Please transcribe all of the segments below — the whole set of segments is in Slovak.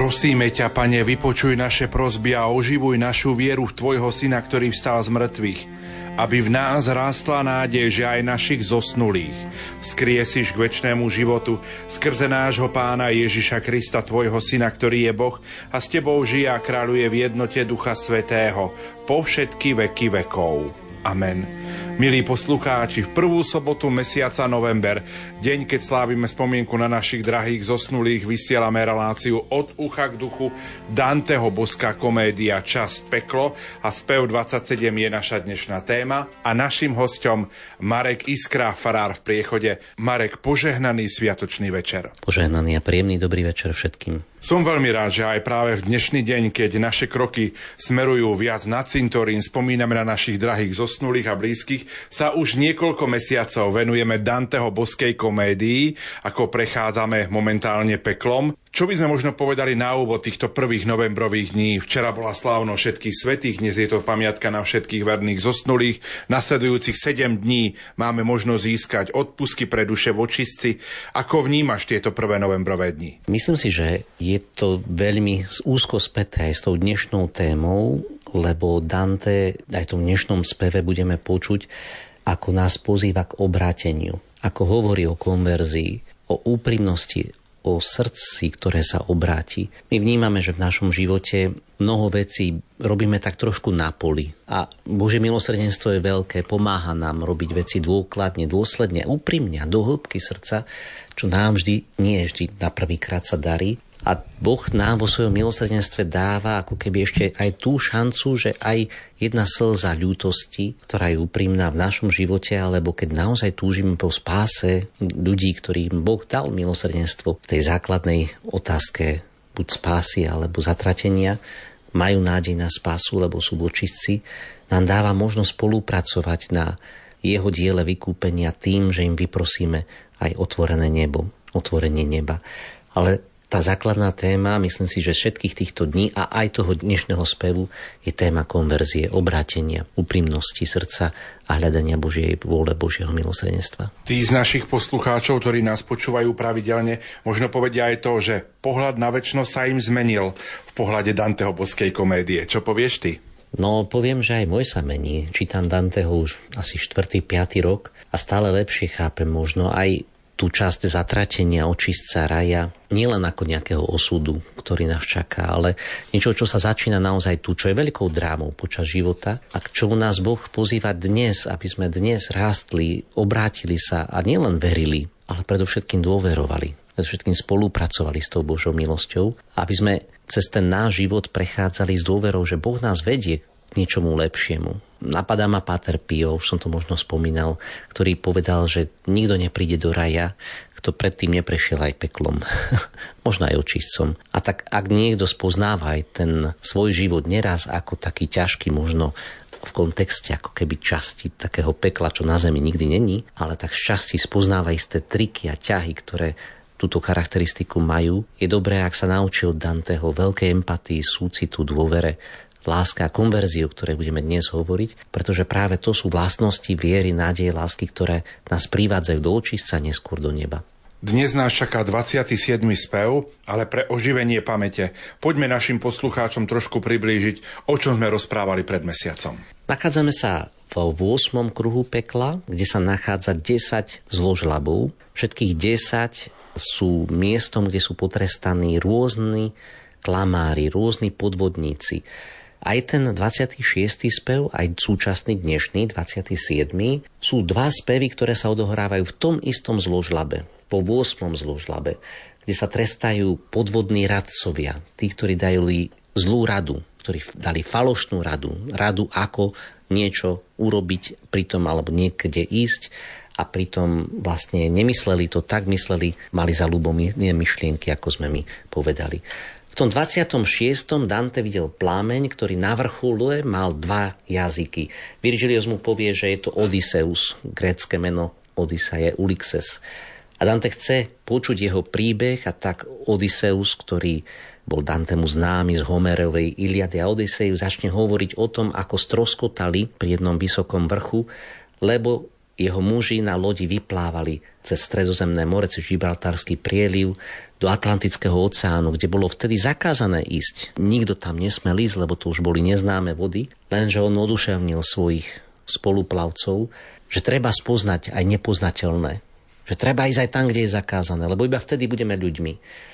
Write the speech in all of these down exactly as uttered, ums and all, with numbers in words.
Prosíme ťa, Pane, vypočuj naše prosby a oživuj našu vieru v Tvojho Syna, ktorý vstal z mŕtvych, aby v nás rástla nádej, že aj našich zosnulých vzkriesiš k večnému životu skrze nášho Pána Ježiša Krista, Tvojho Syna, ktorý je Boh a s Tebou žije a kráľuje v jednote Ducha Svätého po všetky veky vekov. Amen. Milí poslucháči, v prvú sobotu mesiaca november, deň, keď slávime spomienku na našich drahých zosnulých, vysielame reláciu Od ucha k duchu Danteho Boská komédia Časť Peklo a spev dvadsaťsedem je naša dnešná téma a naším hosťom Marek Iskra, farár v Priechode. Marek, požehnaný sviatočný večer. Požehnaný a príjemný dobrý večer všetkým. Som veľmi rád, že aj práve v dnešný deň, keď naše kroky smerujú viac na cintorín, spomíname na našich drahých zosnulých a blízkych, sa už niekoľko mesiacov venujeme Danteho Boskej komédii, ako prechádzame momentálne peklom. Čo by sme možno povedali na úvod týchto prvých novembrových dní? Včera bola slávno všetkých svätých, dnes je to pamiatka na všetkých verných zosnulých. Nasledujúcich sedem dní máme možnosť získať odpustky pre duše v očistci. Ako vnímaš tieto prvé novembrové dni? Myslím si, že je to veľmi úzko späté aj s tou dnešnou témou, lebo Dante aj v tom dnešnom speve budeme počuť, ako nás pozýva k obráteniu, ako hovorí o konverzii, o úprimnosti, o srdci, ktoré sa obráti. My vnímame, že v našom živote mnoho vecí robíme tak trošku na poli. A Božie milosrdenstvo je veľké, pomáha nám robiť veci dôkladne, dôsledne, úprimne a do hĺbky srdca, čo nám vždy, nie vždy na prvýkrát sa darí. A Boh nám vo svojom milosrdenstve dáva ako keby ešte aj tú šancu, že aj jedna slza ľútosti, ktorá je úprimná v našom živote, alebo keď naozaj túžime po spáse ľudí, ktorým Boh dal milosrdenstvo v tej základnej otázke buď spásy alebo zatratenia, majú nádej na spásu, lebo sú v očistci, nám dáva možnosť spolupracovať na jeho diele vykúpenia tým, že im vyprosíme aj otvorené nebo, otvorenie neba. Ale tá základná téma, myslím si, že všetkých týchto dní a aj toho dnešného spevu je téma konverzie, obrátenia, úprimnosti srdca a hľadania Božej vôle, Božieho milosrdenstva. Tí z našich poslucháčov, ktorí nás počúvajú pravidelne, možno povedia aj to, že pohľad na večnosť sa im zmenil v pohľade Danteho Boskej komédie. Čo povieš ty? No, poviem, že aj môj sa mení. Čítam Danteho už asi štvrtý, piaty rok a stále lepšie chápem možno aj tú časť zatratenia, očistca, raja, nielen ako nejakého osudu, ktorý nás čaká, ale niečo, čo sa začína naozaj tu, čo je veľkou drámou počas života a k čomu nás Boh pozýva dnes, aby sme dnes rástli, obrátili sa a nielen verili, ale predovšetkým dôverovali, predovšetkým spolupracovali s tou Božou milosťou, aby sme cez ten náš život prechádzali s dôverou, že Boh nás vedie k niečomu lepšiemu. Napadá ma Páter Pio, už som to možno spomínal, ktorý povedal, že nikto nepríde do raja, kto predtým neprešiel aj peklom. Možno aj očistcom. A tak ak niekto spoznáva aj ten svoj život neraz ako taký ťažký, možno v kontexte ako keby časti takého pekla, čo na zemi nikdy není, ale tak šťastí spoznáva isté triky a ťahy, ktoré túto charakteristiku majú. Je dobré, ak sa naučí od Danteho veľkej empatii, súcitu, dôvere, láska a konverzie, o ktorej budeme dnes hovoriť, pretože práve to sú vlastnosti viery, nádeje, lásky, ktoré nás privádzajú do očistca, neskôr do neba. Dnes nás čaká dvadsiaty siedmy spev, ale pre oživenie pamäte poďme našim poslucháčom trošku priblížiť, o čom sme rozprávali pred mesiacom. Nachádzame sa vo ôsmom kruhu pekla, kde sa nachádza desať zložlabov. Všetkých desať sú miestom, kde sú potrestaní rôzni klamári, rôzni podvodníci. Aj ten dvadsiaty šiesty spev, aj súčasný dnešný dvadsiaty siedmy sú dva spevy, ktoré sa odohrávajú v tom istom zložlabe, po ôsmom zložlabe, kde sa trestajú podvodní radcovia, tí, ktorí dali zlú radu, ktorí dali falošnú radu, radu ako niečo urobiť pritom alebo niekde ísť a pritom vlastne nemysleli to tak, mysleli, mali za ľubomilné myšlienky, ako sme mi povedali. V tom dvadsiatom šiestom Dante videl plámeň, ktorý na vrchole mal dva jazyky. Virgilius mu povie, že je to Odysseus, grécke meno Odyssa je Ulixes. A Dante chce počuť jeho príbeh a tak Odysseus, ktorý bol Dantemu známy z Homerovej Iliady a Odysseus, začne hovoriť o tom, ako stroskotali pri jednom vysokom vrchu, lebo jeho muži na lodi vyplávali cez Stredozemné more, cez Gibraltarský prieliv do Atlantického oceánu, kde bolo vtedy zakázané ísť. Nikto tam nesmel ísť, lebo to už boli neznáme vody, lenže on oduševnil svojich spoluplavcov, že treba spoznať aj nepoznateľné. Že treba ísť aj tam, kde je zakázané, lebo iba vtedy budeme ľuďmi.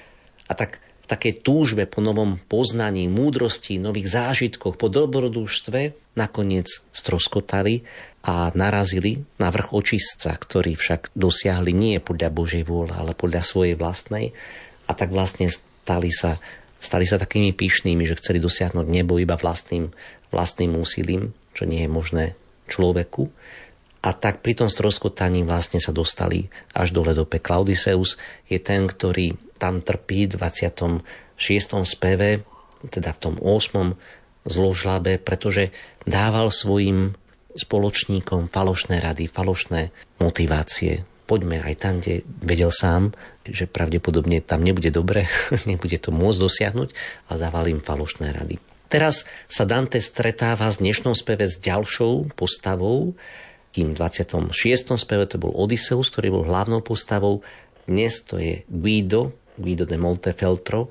A tak v takej túžbe po novom poznaní, múdrosti, nových zážitkoch, po dobrodružstve nakoniec stroskotali a narazili na vrch očistca, ktorý však dosiahli nie podľa Božej vôle, ale podľa svojej vlastnej. A tak vlastne stali sa, stali sa takými pyšnými, že chceli dosiahnuť nebo iba vlastným, vlastným úsilím, čo nie je možné človeku. A tak pri tom stroskotaní vlastne sa dostali až dole do pekla. Odysseus je ten, ktorý tam trpí v dvadsiatom šiestom speve, teda v tom ôsmom zložlabe, pretože dával svojim spoločníkom falošné rady, falošné motivácie. Poďme aj tam, kde vedel sám, že pravdepodobne tam nebude dobre, nebude to môcť dosiahnuť, ale dával im falošné rady. Teraz sa Dante stretáva v dnešnom speve s ďalšou postavou. Tým v dvadsiatom šiestom speve to bol Odysseus, ktorý bol hlavnou postavou. Dnes to je Guido, Guido de Montefeltro.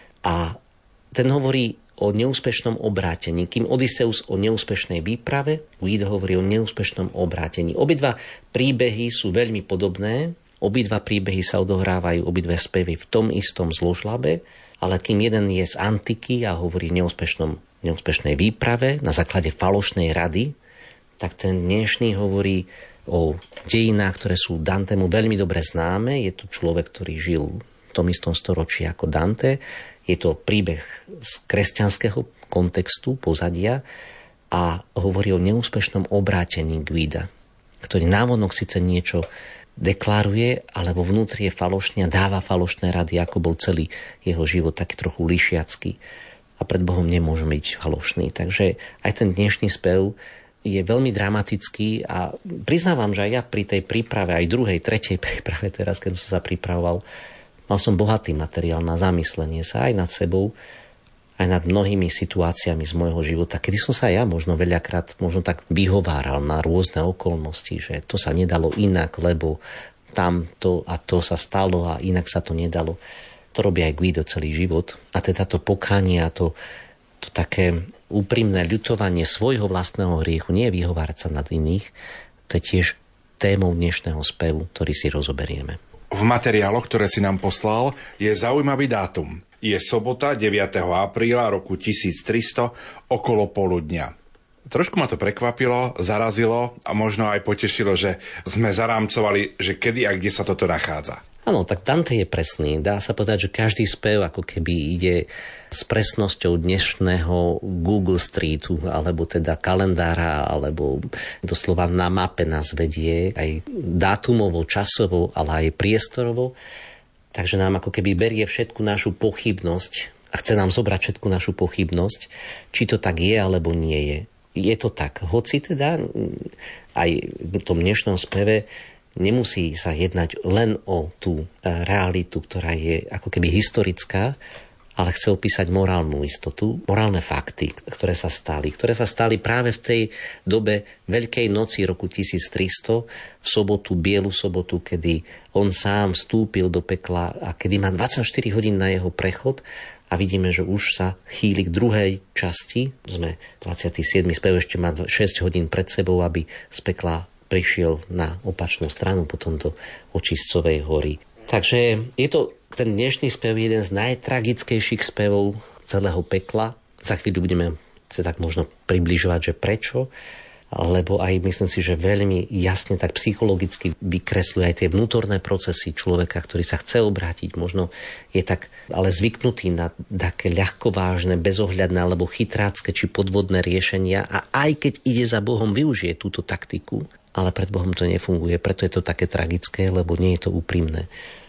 A ten hovorí o neúspešnom obrátení. Kým Odysseus o neúspešnej výprave, Guido hovorí o neúspešnom obrátení. Obidva príbehy sú veľmi podobné. Obidva príbehy sa odohrávajú, obidve spevy v tom istom zložlabe, ale kým jeden je z antiky a hovorí o neúspešnom, neúspešnej výprave na základe falošnej rady, tak ten dnešný hovorí o dejinách, ktoré sú Dantemu veľmi dobre známe. Je to človek, ktorý žil v tom istom storočí ako Dante. Je to príbeh z kresťanského kontextu, pozadia a hovorí o neúspešnom obrátení Guida, ktorý návonok síce niečo deklaruje, ale vo vnútri je falošný a dáva falošné rady, ako bol celý jeho život taký trochu lišiacký. A pred Bohom nemôže byť falošný. Takže aj ten dnešný spev je veľmi dramatický a priznávam, že aj ja pri tej príprave, aj druhej, tretej príprave teraz, keď som sa pripravoval, mal som bohatý materiál na zamyslenie sa aj nad sebou, aj nad mnohými situáciami z môjho života, kedy som sa ja možno veľakrát možno tak vyhováral na rôzne okolnosti, že to sa nedalo inak, lebo tam to a to sa stalo a inak sa to nedalo. To robí aj Guido celý život. A teda to pokánie a to, to také úprimné ľutovanie svojho vlastného hriechu, nie vyhovárať sa nad iných, to je tiež témou dnešného spevu, ktorý si rozoberieme. V materiáloch, ktoré si nám poslal, je zaujímavý dátum. Je sobota deviateho apríla roku tisíctristo okolo poludnia. Trošku ma to prekvapilo, zarazilo a možno aj potešilo, že sme zarámcovali, že kedy a kde sa toto nachádza. Áno, tak Dante je presný. Dá sa povedať, že každý spev ako keby ide s presnosťou dnešného Google Streetu, alebo teda kalendára, alebo doslova na mape nás vedie aj dátumovo, časovo, ale aj priestorovo. Takže nám ako keby berie všetku našu pochybnosť a chce nám zobrať všetku našu pochybnosť, či to tak je, alebo nie je. Je to tak. Hoci teda aj v tom dnešnom speve nemusí sa jednať len o tú realitu, ktorá je ako keby historická, ale chce opísať morálnu istotu, morálne fakty, ktoré sa stali. Ktoré sa stali práve v tej dobe Veľkej noci roku tisíctristo, v sobotu, bielu sobotu, kedy on sám vstúpil do pekla a kedy má dvadsaťštyri hodín na jeho prechod a vidíme, že už sa chýli k druhej časti. Sme dvadsiaty siedmy spev, ešte má šesť hodín pred sebou, aby z pekla prišiel na opačnú stranu potom do očistcovej hory. Takže je to ten dnešný spev jeden z najtragickejších spevov celého pekla. Za chvíľu budeme sa tak možno približovať, že prečo, lebo aj myslím si, že veľmi jasne tak psychologicky vykresľuje aj tie vnútorné procesy človeka, ktorý sa chce obrátiť. Možno je tak ale zvyknutý na také ľahkovážne, bezohľadné alebo chytrácké či podvodné riešenia a aj keď ide za Bohom, využije túto taktiku, ale pred Bohom to nefunguje, preto je to také tragické, lebo nie je to úprimné.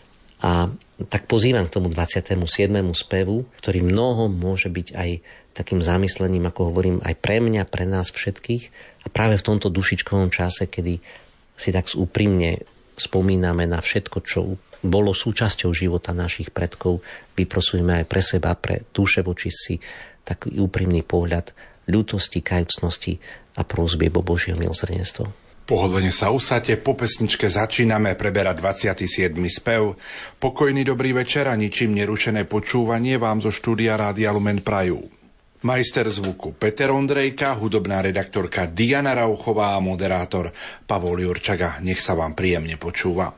A tak pozývam k tomu dvadsiatemu siedmemu spevu, ktorý mnoho môže byť aj takým zamyslením, ako hovorím, aj pre mňa, pre nás všetkých. A práve v tomto dušičkovom čase, kedy si tak úprimne spomíname na všetko, čo bolo súčasťou života našich predkov, vyprosujeme aj pre seba, pre duše vočistci, taký úprimný pohľad ľútosti, kajúcnosti a prosbieb o Božieho milosrdenstvo. Pohodlne sa usadte, po pesničke začíname preberať dvadsiaty siedmy spev. Pokojný dobrý večer a ničím nerušené počúvanie vám zo štúdia Rádia Lumen prajú majster zvuku Peter Ondrejka, hudobná redaktorka Diana Rauchová a moderátor Pavol Jurčaga. Nech sa vám príjemne počúva.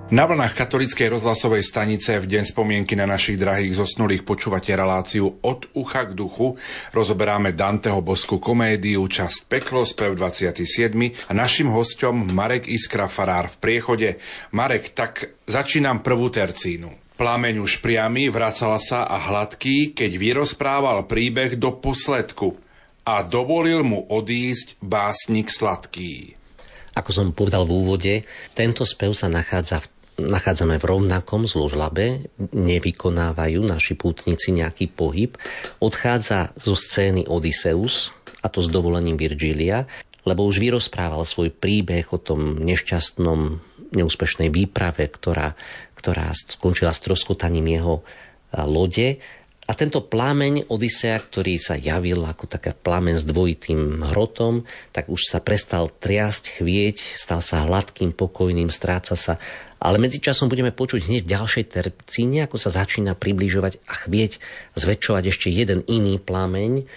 Na vlnách katolíckej rozhlasovej stanice v deň spomienky na našich drahých zosnulých počúvate reláciu Od ucha k duchu. Rozoberáme Danteho boskú komédiu časť Peklo, spev dvadsiaty siedmy a našim hosťom Marek Iskra, farár v Priechode. Marek, tak začínam prvú tercínu. Plameň už priamy, vracala sa a hladký, keď vyrozprával príbeh do posledku a dovolil mu odísť básnik sladký. Ako som povedal v úvode, tento spev sa nachádza v Nachádzame v rovnakom zložlabe, nevykonávajú naši pútnici nejaký pohyb. Odchádza zo scény Odysseus, a to s dovolením Virgília, lebo už vyrozprával svoj príbeh o tom nešťastnom, neúspešnej výprave, ktorá, ktorá skončila stroskotaním jeho lode. A tento plameň Odysea, ktorý sa javil ako taká plameň s dvojitým hrotom, tak už sa prestal triasť, chvieť, stal sa hladkým, pokojným, stráca sa. Ale medzičasom budeme počuť hneď v ďalšej tercíne, ako sa začína približovať a chvieť, zväčšovať ešte jeden iný plameň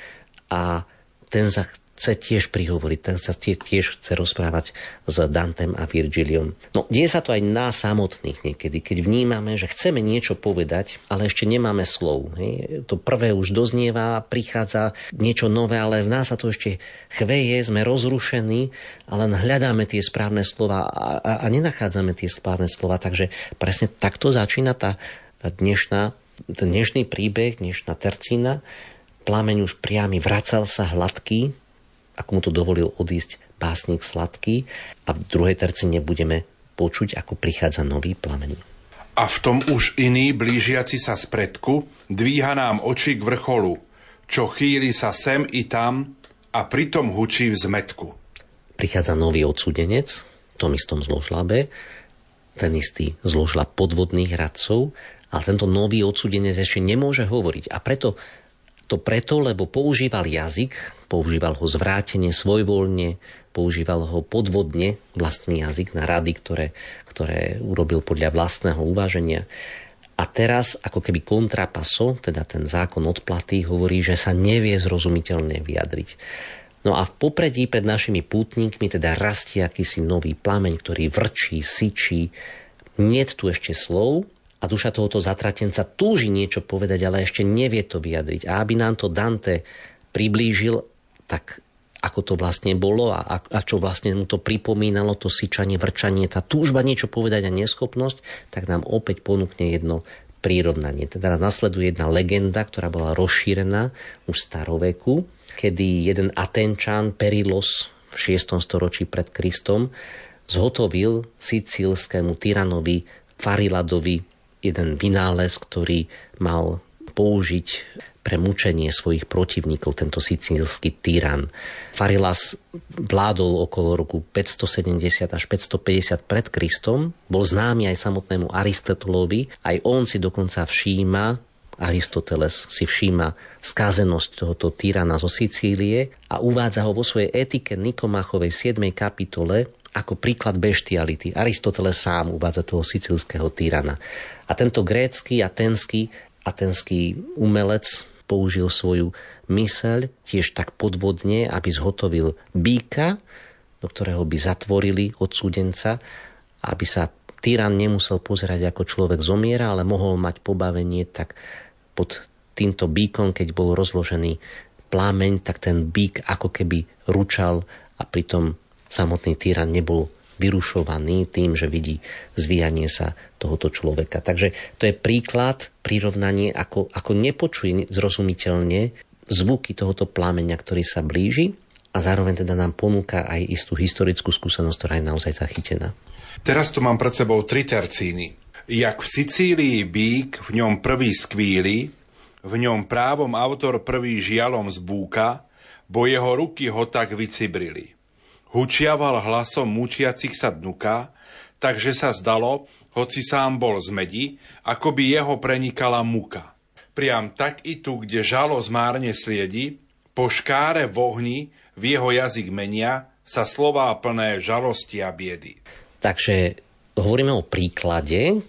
a ten sa chce tiež prihovoriť, ten sa tiež chce rozprávať s Dantem a Virgíliom. No, deje sa to aj nás samotných niekedy, keď vnímame, že chceme niečo povedať, ale ešte nemáme slov. Hej. To prvé už doznieva, prichádza niečo nové, ale v nás sa to ešte chveje, sme rozrušení, ale hľadáme tie správne slova a, a, a nenachádzame tie správne slova. Takže presne takto začína tá dnešná, ten dnešný príbeh, dnešná tercína. Plameň už priamy, vracal sa hladký, ako mu to dovolil odísť básnik sladký, a v druhej tercine budeme počuť, ako prichádza nový plameň. A v tom už iný, blížiaci sa spredku, dvíha nám oči k vrcholu, čo chýli sa sem i tam a pritom hučí v zmetku. Prichádza nový odsúdenec, v tom istom zložlabe, ten istý zložlab podvodných radcov, ale tento nový odsúdenec ešte nemôže hovoriť. A preto To preto, lebo používal jazyk, používal ho zvrátene, svojvoľne, používal ho podvodne, vlastný jazyk, na rady, ktoré, ktoré urobil podľa vlastného uváženia. A teraz, ako keby kontrapaso, teda ten zákon odplaty, hovorí, že sa nevie zrozumiteľne vyjadriť. No a v popredí pred našimi pútnikmi teda rastie akýsi nový plameň, ktorý vrčí, syčí. Niet tu ešte slov, a duša tohoto zatratenca túži niečo povedať, ale ešte nevie to vyjadriť. A aby nám to Dante priblížil, tak ako to vlastne bolo a, a čo vlastne mu to pripomínalo, to syčanie, vrčanie, tá túžba niečo povedať a neschopnosť, tak nám opäť ponúkne jedno prirovnanie. Teda nasleduje jedna legenda, ktorá bola rozšírená už v staroveku, kedy jeden Atenčan, Perilos, v šiestom storočí pred Kristom zhotovil sicílskému tyranovi Fariladovi jeden vynález, ktorý mal použiť pre mučenie svojich protivníkov, tento sicílsky tyran. Farilas vládol okolo roku päťstosedemdesiat až päťstopäťdesiat pred Kristom, bol známy aj samotnému Aristotelovi, aj on si dokonca všíma, Aristoteles si všíma skázenosť tohoto tyrana zo Sicílie a uvádza ho vo svojej etike Nikomachovej v siedmej kapitole ako príklad beštiality. Aristoteles sám uvádza toho sicílskeho tyrana. A tento grécky, atenský, atenský umelec použil svoju myseľ tiež tak podvodne, aby zhotovil býka, do ktorého by zatvorili odsúdenca, aby sa tyran nemusel pozerať, ako človek zomiera, ale mohol mať pobavenie, tak pod týmto býkom, keď bol rozložený plámeň, tak ten býk ako keby ručal a pritom samotný tyran nebol vyrušovaný tým, že vidí zvíjanie sa tohoto človeka. Takže to je príklad, prirovnanie, ako, ako nepočuje zrozumiteľne zvuky tohoto plameňa, ktorý sa blíži, a zároveň teda nám ponúka aj istú historickú skúsenosť, ktorá je naozaj zachytená. Teraz tu mám pred sebou tri tercíny. Jak v Sicílii bík, v ňom prvý skvíli, v ňom právom autor prvý žialom zbúka, bo jeho ruky ho tak vycibrili. Hučiaval hlasom mučiacich sa dnuka, takže sa zdalo, hoci sám bol z medi, ako by jeho prenikala muka. Priam tak i tu, kde žalo zmárne sliedi, po škáre v ohni v jeho jazyk menia sa slová plné žalosti a biedy. Takže hovoríme o príklade,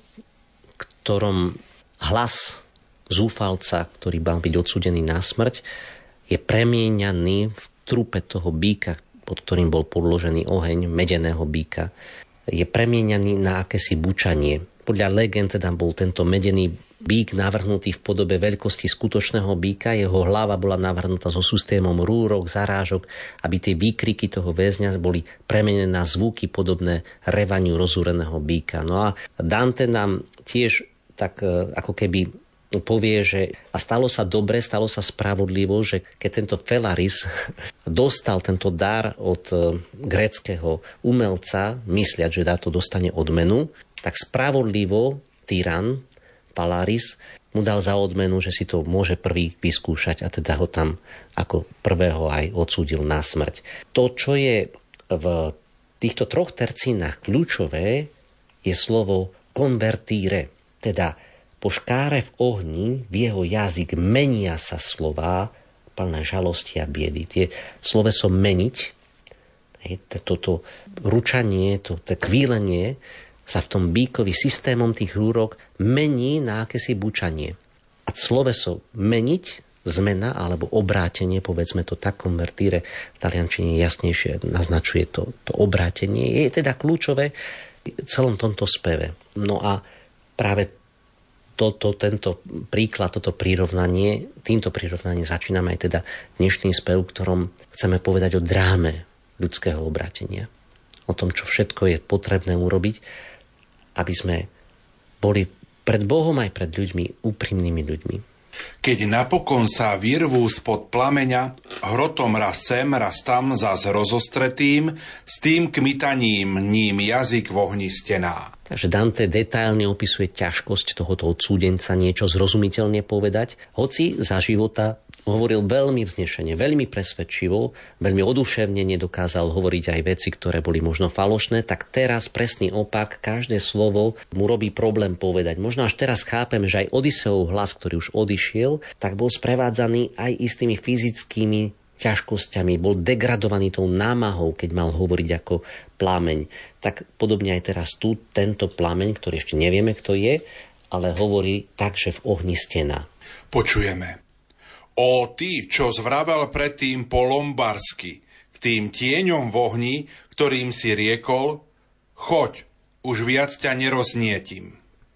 ktorom hlas zúfalca, ktorý mal byť odsúdený na smrť, je premieňaný v trupe toho býka, pod ktorým bol podložený oheň, medeného býka. je premieňaný na akési bučanie. Podľa legend teda bol tento medený bík navrhnutý v podobe veľkosti skutočného býka, jeho hlava bola navrhnutá so systémom rúrok, zarážok, aby tie výkriky toho väzňa boli premenené na zvuky podobné revaniu rozúreného býka. No a Dante nám tiež tak ako keby povie, že a stalo sa dobre, stalo sa spravodlivo, že keď tento Felaris dostal tento dar od gréckeho umelca, mysliať, že dá to dostane odmenu, tak spravodlivo tyran Palaris mu dal za odmenu, že si to môže prvý vyskúšať a teda ho tam ako prvého aj odsúdil na smrť. To, čo je v týchto troch tercínach kľúčové, je slovo convertire, teda po škáre v ohni v jeho jazyk menia sa slová plné žalosti a biedy. Tie sloveso meniť, toto ručanie, to, to kvílenie sa v tom bíkovi systémom tých rúrok mení na akési bučanie. A sloveso meniť, zmena alebo obrátenie, povedzme to tak, konvertíre, v taliančine jasnejšie naznačuje to, to obrátenie, je teda kľúčové v celom tomto speve. No a práve toto, tento príklad, toto prirovnanie, týmto prirovnaním začíname aj teda dnešný spev, v ktorom chceme povedať o dráme ľudského obrátenia. O tom, čo všetko je potrebné urobiť, aby sme boli pred Bohom aj pred ľuďmi úprimnými ľuďmi. Keď napokon sa vyrvú spod plameňa, hrotom raz sem, raz tam, zas rozostretým, s tým kmitaním ním jazyk v ohni stená. Takže Dante detailne opisuje ťažkosť tohoto odsúdenca niečo zrozumiteľne povedať, hoci za života hovoril veľmi vznešene, veľmi presvedčivo, veľmi oduševnene dokázal hovoriť aj veci, ktoré boli možno falošné, tak teraz presný opak, každé slovo mu robí problém povedať. Možno až teraz chápem, že aj Odysseov hlas, ktorý už odišiel, tak bol sprevádzaný aj istými fyzickými ťažkosťami, bol degradovaný tou námahou, keď mal hovoriť ako plameň. Tak podobne aj teraz tu, tento plameň, ktorý ešte nevieme, kto je, ale hovorí tak, že v ohni stena. Počujeme. O ty, čo zvravel predtým po lombarsky, k tým tieňom v ohni, ktorým si riekol, choď, už viac ťa neroznietim.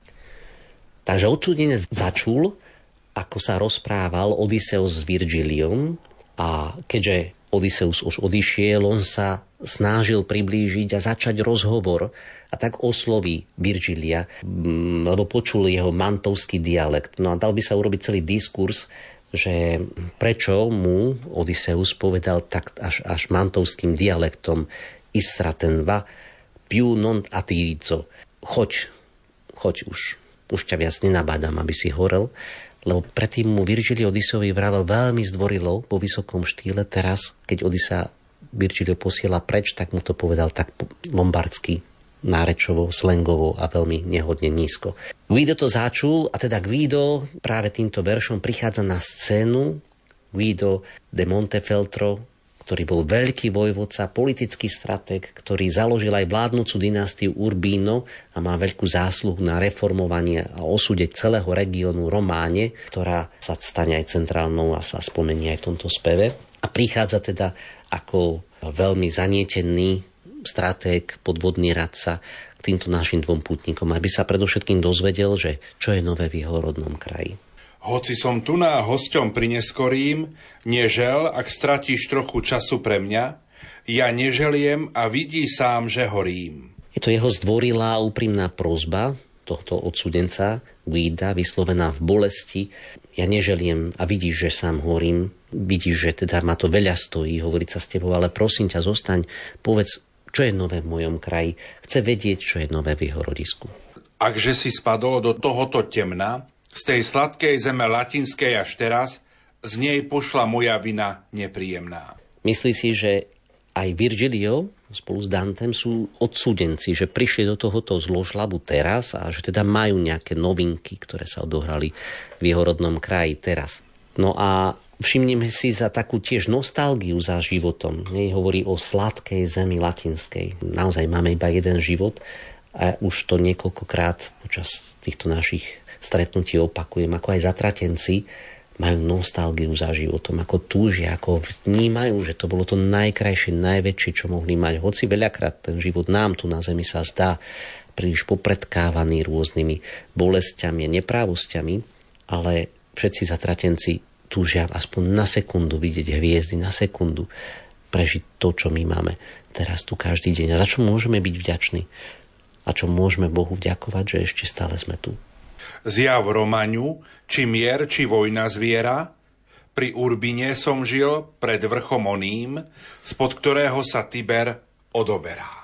Takže odsúdenec začul, ako sa rozprával Odysseus s Virgiliom, a keďže Odysseus už odišiel, on sa snažil priblížiť a začať rozhovor a tak osloví Virgilia, lebo počul jeho mantovský dialekt. No a dal by sa urobiť celý diskurs, že prečo mu Odysseus povedal tak až, až mantovským dialektom Isratenva piu non atirizo. Choď, choď už, už ťa viac nenabádam, aby si horel, lebo predtým mu Virgilio Odysseovi vravel veľmi zdvorilo po vysokom štýle. Teraz, keď Odyssea Virgilio posiela preč, tak mu to povedal tak lombardsky, nárečovo, slangovo a veľmi nehodne nízko. Guido to začul a teda Guido práve týmto veršom prichádza na scénu. Guido de Montefeltro, ktorý bol veľký vojvodca, politický stratég, ktorý založil aj vládnucu dynastiu Urbino a má veľkú zásluhu na reformovanie a osude celého regiónu Románe, ktorá sa stane aj centrálnou a sa spomenie aj v tomto speve. A prichádza teda ako veľmi zanietený stratég, podvodný radca k týmto našim dvom pútnikom, aby sa predovšetkým dozvedel, že čo je nové v jeho rodnom kraji. Hoci som tu na hosťom prineskorým, nežel, ak stratíš trochu času pre mňa, ja neželiem a vidí sám, že horím. Je to jeho zdvorilá úprimná prosba tohto odsúdenca Guida, vyslovená v bolesti. Ja neželiem a vidíš, že sám horím. Vidíš, že teda ma to veľa stojí hovoriť sa s tebou, ale prosím ťa, zostaň, povedz, čo je nové v mojom kraji. Chce vedieť, čo je nové v jeho rodisku. Akže si spadol do tohoto temna, z tej sladkej zeme latinskej až teraz, z nej pošla moja vina nepríjemná. Myslí si, že aj Virgilio spolu s Dantem sú odsúdenci, že prišli do tohoto zložlabu teraz a že teda majú nejaké novinky, ktoré sa odohrali v jeho rodnom kraji teraz. No a všimnime si za takú tiež nostalgiu za životom. Nej hovorí o sladkej zemi latinskej. Naozaj máme iba jeden život a už to niekoľkokrát počas týchto našich stretnutí opakujem, ako aj zatratenci majú nostalgiu za životom, ako túžia, ako vnímajú, že to bolo to najkrajšie, najväčšie, čo mohli mať. Hoci veľakrát ten život nám tu na zemi sa zdá príliš popredkávaný rôznymi bolestiami a neprávosťami, ale všetci zatratenci túžia aspoň na sekundu vidieť hviezdy, na sekundu prežiť to, čo my máme teraz tu každý deň. A za čo môžeme byť vďační? A čo môžeme Bohu vďakovať, že ešte stále sme tu? Zjav Romaňu, či mier, či vojna zviera, pri Urbine som žil pred vrchom oným, spod ktorého sa Tiber odoberá.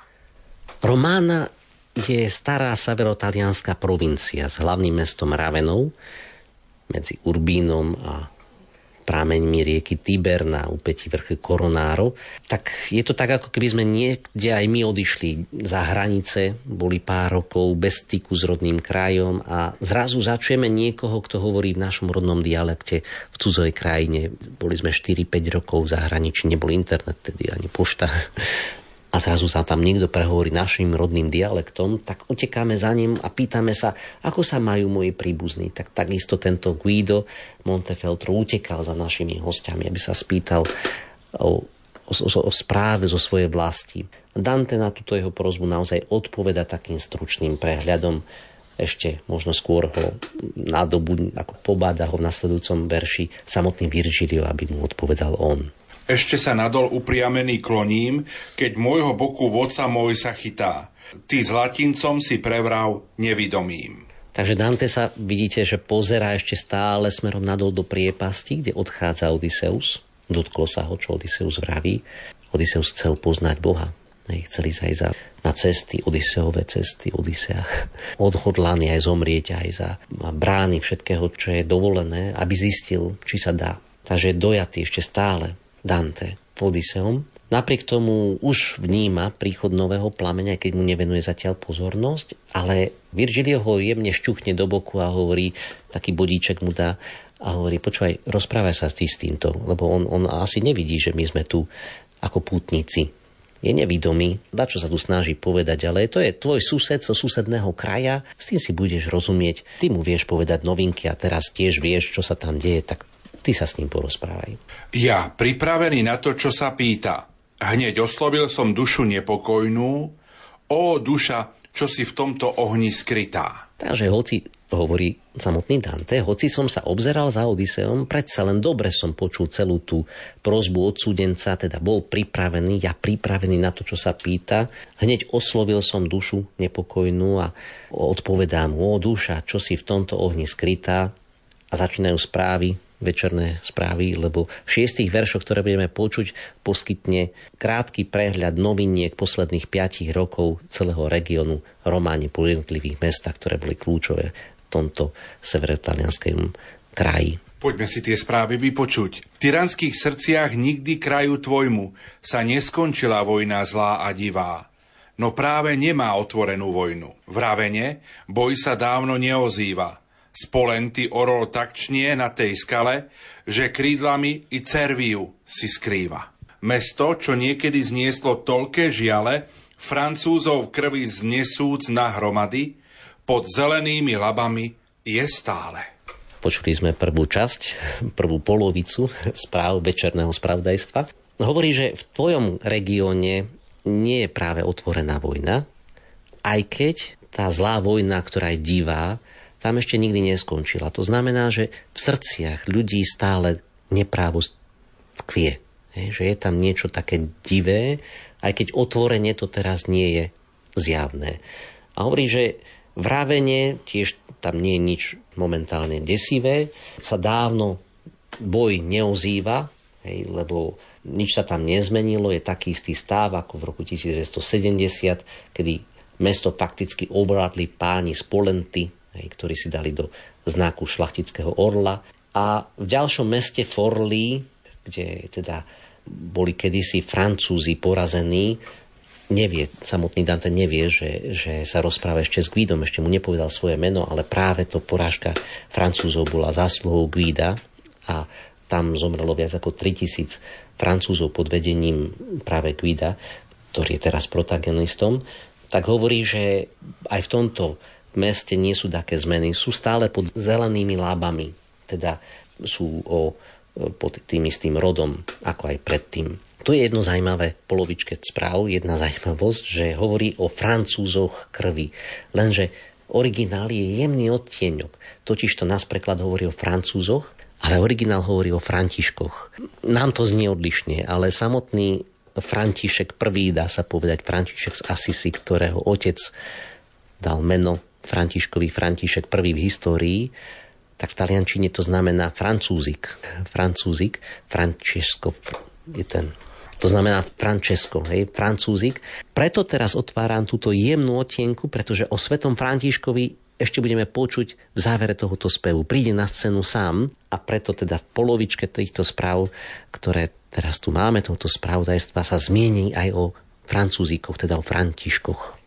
Romána je stará severotalianská provincia s hlavným mestom Ravenou medzi Urbínom a prámeňmi rieky Tiber na úpätí vrchu Coronaro. Tak je to tak, ako keby sme niekde aj my odišli za hranice, boli pár rokov bez styku s rodným krajom a zrazu začujeme niekoho, kto hovorí v našom rodnom dialekte v cudzoj krajine. Boli sme štyri päť rokov v zahraničí, nebol internet tedy ani pošta. A zrazu sa tam niekto prehovorí našim rodným dialektom, tak utekáme za ním a pýtame sa, ako sa majú moji príbuzní. Tak takisto tento Guido Montefeltro utekal za našimi hostiami, aby sa spýtal o, o, o správe zo svojej vlasti. Dante na túto jeho prosbu naozaj odpoveda takým stručným prehľadom. Ešte možno skôr ho na dobu, ako pobáda ho v nasledujúcom verši samotný Virgilio, aby mu odpovedal on. Ešte sa nadol upriamený kloním, keď môjho boku vodca môj sa chytá. Ty s latincom si prevrav nevidomým. Takže Dante sa, vidíte, že pozerá ešte stále smerom nadol do priepasti, kde odchádza Odysseus. Dotklo sa ho, čo Odysseus vraví. Odysseus chcel poznať Boha. Chcel ísť aj za, na cesty, Odysseové cesty, Odysea. Odhodlaný aj zomrieť aj za brány všetkého, čo je dovolené, aby zistil, či sa dá. Takže je dojatý ešte stále Dante Odysseom. Napriek tomu už vníma príchod nového plameňa, keď mu nevenuje zatiaľ pozornosť, ale Virgilio ho jemne šťuchne do boku a hovorí, taký bodíček mu dá a hovorí, počúvaj, rozprávaj sa s týmto, lebo on, on asi nevidí, že my sme tu ako pútnici. Je nevidomý, dá čo sa tu snaží povedať, ale to je tvoj sused zo susedného kraja, s tým si budeš rozumieť, ty mu vieš povedať novinky a teraz tiež vieš, čo sa tam deje, tak ty sa s ním porozprávaj. Ja, pripravený na to, čo sa pýta. Hneď oslovil som dušu nepokojnú. Ó, duša, čo si v tomto ohni skrytá. Takže hoci, hovorí samotný Dante, hoci som sa obzeral za Odysseom, predsa len dobre som počul celú tú prosbu odsúdenca, teda bol pripravený, ja pripravený na to, čo sa pýta. Hneď oslovil som dušu nepokojnú a odpovedám, ó, duša, čo si v tomto ohni skrytá. A začínajú správy, večerné správy, lebo v šiestich veršoch, ktoré budeme počuť, poskytne krátky prehľad noviniek posledných piatich rokov celého regiónu Románe po jednotlivých mestách, ktoré boli kľúčové v tomto severotalianskom kraji. Poďme si tie správy vypočuť. V tyranských srdciach nikdy kraju tvojmu sa neskončila vojna zlá a divá. No práve nemá otvorenú vojnu. V Ravene boj sa dávno neozýva. Spolenty orol tak čnie na tej skale, že krídlami i Cerviu si skrýva. Mesto, čo niekedy znieslo toľké žiale, Francúzov krvi znesúc na hromady, pod zelenými labami je stále. Počuli sme prvú časť, prvú polovicu správ večerného spravodajstva. Hovorí, že v tvojom regióne nie je práve otvorená vojna, aj keď tá zlá vojna, ktorá je divá, tam ešte nikdy neskončila. To znamená, že v srdciach ľudí stále neprávosť tkvie. Že je tam niečo také divé, aj keď otvorene to teraz nie je zjavné. A hovorí, že v Ravene tiež tam nie je nič momentálne desivé. Sa dávno boj neozýva, hej, lebo nič sa tam nezmenilo. Je taký istý stav ako v roku tisícdeväťstosedemdesiat, kedy mesto fakticky ovládli páni z Polenty, ktorí si dali do znaku šlachtického orla. A v ďalšom meste Forlí, kde teda boli kedysi Francúzi porazení, nevie, samotný Dante nevie, že, že sa rozpráva ešte s Guidom, ešte mu nepovedal svoje meno, ale práve to porážka Francúzov bola zásluhou Guida a tam zomrelo viac ako tritisíc Francúzov pod vedením práve Guida, ktorý je teraz protagonistom. Tak hovorí, že aj v tomto v meste nie sú také zmeny, sú stále pod zelenými lábami. Teda sú o, pod tým istým rodom, ako aj predtým. To je jedno zaujímavé polovičke správ, jedna zaujímavosť, že hovorí o Francúzoch krvi. Lenže originál je jemný odtieňok. Totižto nás preklad hovorí o Francúzoch, ale originál hovorí o Františkoch. Nám to znie odlišne, ale samotný František prvý, dá sa povedať František z Assisi, ktorého otec dal meno Františkovi František prvý v histórii, tak v taliančine to znamená Francúzik. Francúzik, Francesco je ten. To znamená Francesco, hej, Francúzik. Preto teraz otváram túto jemnú odtienku, pretože o svetom Františkovi ešte budeme počuť v závere tohoto spevu. Príde na scénu sám a preto teda v polovičke týchto správ, ktoré teraz tu máme, tohoto spravodajstva, sa zmieni aj o Francúzikoch, teda o Františkoch.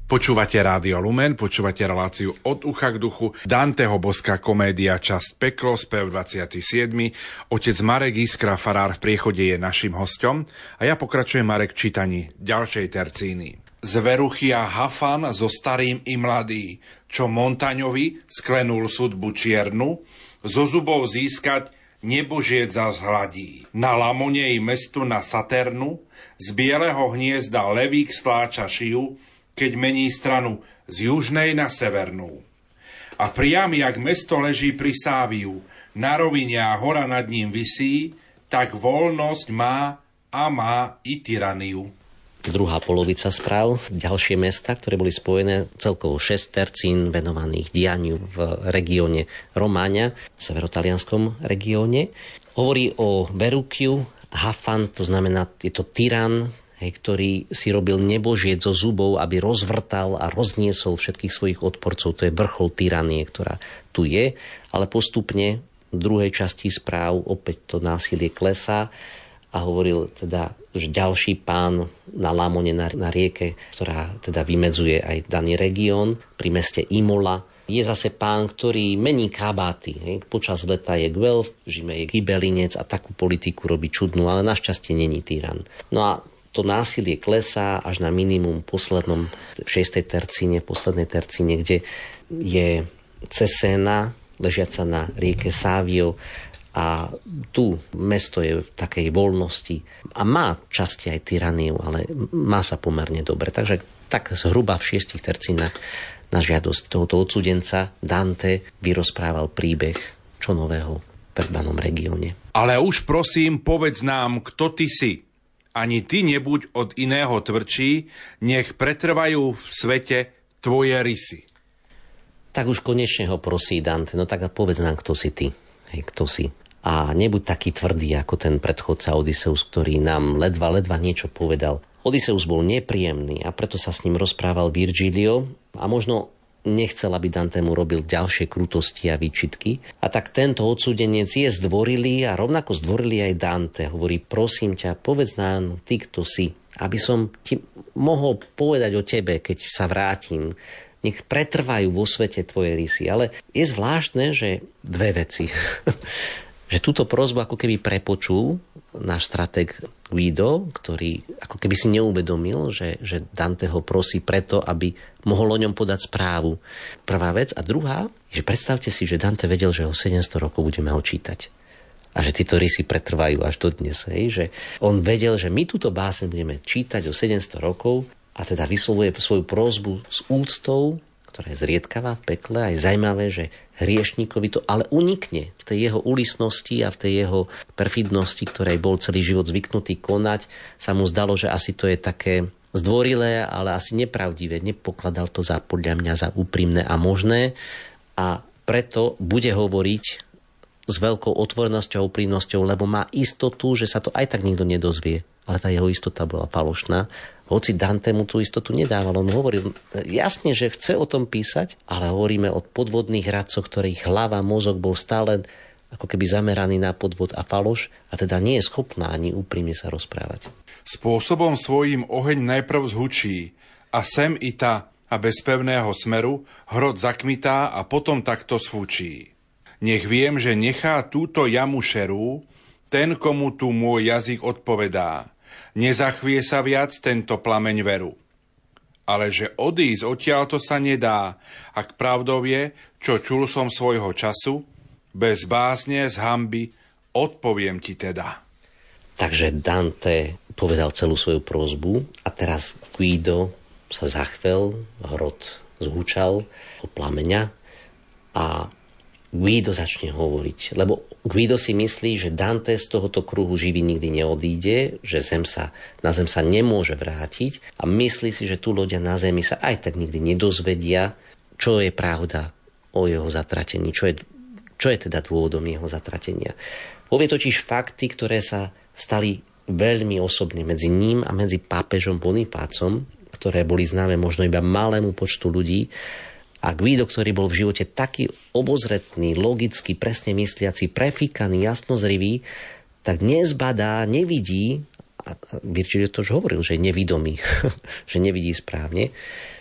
Počúvate Rádio Lumen, počúvate reláciu Od ucha k duchu, Danteho boská komédia, časť Peklo, spev dvadsiaty siedmy Otec Marek Iskra, farár v Priechode, je našim hosťom a ja pokračujem, Marek, v čítaní ďalšej tercíny. Zveruchia Hafan so starým i mladý, čo Montaňovi sklenul sudbu čiernu, zo zubov získať nebožiec zas hladí. Na Lamonej mestu na Saternu z bieleho hniezda levík stláča šiju, keď mení stranu z južnej na severnú. A priam, jak mesto leží pri Sáviu, na rovine a hora nad ním visí, tak voľnosť má a má i tyraniu. Druhá polovica správ, ďalšie mesta, ktoré boli spojené, celkovo šesť tercín venovaných dianiu v regióne Romáňa, v severotalianskom regióne. Hovorí o Verruciu, Hafan, to znamená, je to tyran, hej, ktorý si robil nebožiec zo zubov, aby rozvrtal a rozniesol všetkých svojich odporcov. To je vrchol tyranie, ktorá tu je, ale postupne v druhej časti správ opäť to násilie klesá a hovoril teda, že ďalší pán na Lamone, na, na rieke, ktorá teda vymedzuje aj daný región, pri meste Imola, je zase pán, ktorý mení kabáty. Hej. Počas leta je Guelf, v zime je Gibelinec a takú politiku robí čudnú, ale našťastie není tyran. No a to násilie klesá až na minimum v poslednom, v šiestej tercíne, poslednej tercíne, kde je Cesena, ležiaca na rieke Savio, a tu mesto je v takej voľnosti a má časti aj tyraniu, ale má sa pomerne dobre. Takže tak zhruba v šiestich tercínach na žiadosť tohoto odsúdenca Dante vyrozprával príbeh čo nového v danom regióne. Ale už prosím, povedz nám, kto ty si. Ani ty nebuď od iného tvrdší, nech pretrvajú v svete tvoje rysy. Tak už konečne ho prosí Dante, no tak a povedz nám, kto si ty. Hej, kto si. A nebuď taký tvrdý ako ten predchodca Odysseus, ktorý nám ledva, ledva niečo povedal. Odysseus bol nepríjemný a preto sa s ním rozprával Virgilio a možno nechcel, aby Dante mu robil ďalšie krutosti a výčitky. A tak tento odsúdenec je zdvorilý a rovnako zdvorilý aj Dante. Hovorí, prosím ťa, povedz nám, ty kto si, aby som ti mohol povedať o tebe, keď sa vrátim. Nech pretrvajú vo svete tvoje rysy. Ale je zvláštne, že dve veci. Že túto prosbu ako keby prepočul náš stratég Guido, ktorý ako keby si neuvedomil, že, že Dante ho prosí preto, aby mohol o ňom podať správu. Prvá vec. A druhá, že predstavte si, že Dante vedel, že o sedemsto rokov budeme ho čítať. A že títo rysy pretrvajú až do dnes. Hej? Že on vedel, že my túto báseň budeme čítať o sedemsto rokov a teda vyslovuje svoju prosbu s úctou, ktorá je zriedkavá v pekle, a je zaujímavé, že hriešníkovi to ale unikne v tej jeho úlisnosti a v tej jeho perfidnosti, ktorej bol celý život zvyknutý konať. Sa mu zdalo, že asi to je také zdvorilé, ale asi nepravdivé. Nepokladal to za, podľa mňa, za úprimné a možné a preto bude hovoriť s veľkou otvorenosťou a úprimnosťou, lebo má istotu, že sa to aj tak nikto nedozvie. Ale tá jeho istota bola falošná. Hoci Dante mu tú istotu nedával. On hovoril jasne, že chce o tom písať, ale hovoríme o podvodných radcoch, ktorých hlava, mozog bol stále ako keby zameraný na podvod a faloš a teda nie je schopná ani úprimne sa rozprávať. Spôsobom svojím oheň najprv zhučí a sem i ta a bez pevného smeru hrot zakmitá a potom takto sfučí. Nech viem, že nechá túto jamu šeru, ten, komu tu môj jazyk odpovedá. Nezachvie sa viac tento plameň veru. Ale že odísť odtiaľto sa nedá, ak pravdou je, čo čul som svojho času, bez bázne z hanby odpoviem ti teda. Takže Dante povedal celú svoju prosbu a teraz Guido sa zachvel, hrot zhučal o plameňa a Guido začne hovoriť, lebo Guido si myslí, že Dante z tohoto kruhu živý nikdy neodíde, že zem sa, na zem sa nemôže vrátiť a myslí si, že tu ľudia na zemi sa aj tak nikdy nedozvedia, čo je pravda o jeho zatratení, čo je, čo je teda dôvodom jeho zatratenia. Povie totiž fakty, ktoré sa stali veľmi osobne medzi ním a medzi pápežom Bonifácom, ktoré boli známe možno iba malému počtu ľudí. A Guido, ktorý bol v živote taký obozretný, logicky, presne mysliaci, prefíkaný, jasnozrivý, tak nezbadá, nevidí, a Virgilio to už hovoril, že je nevidomý, že nevidí správne,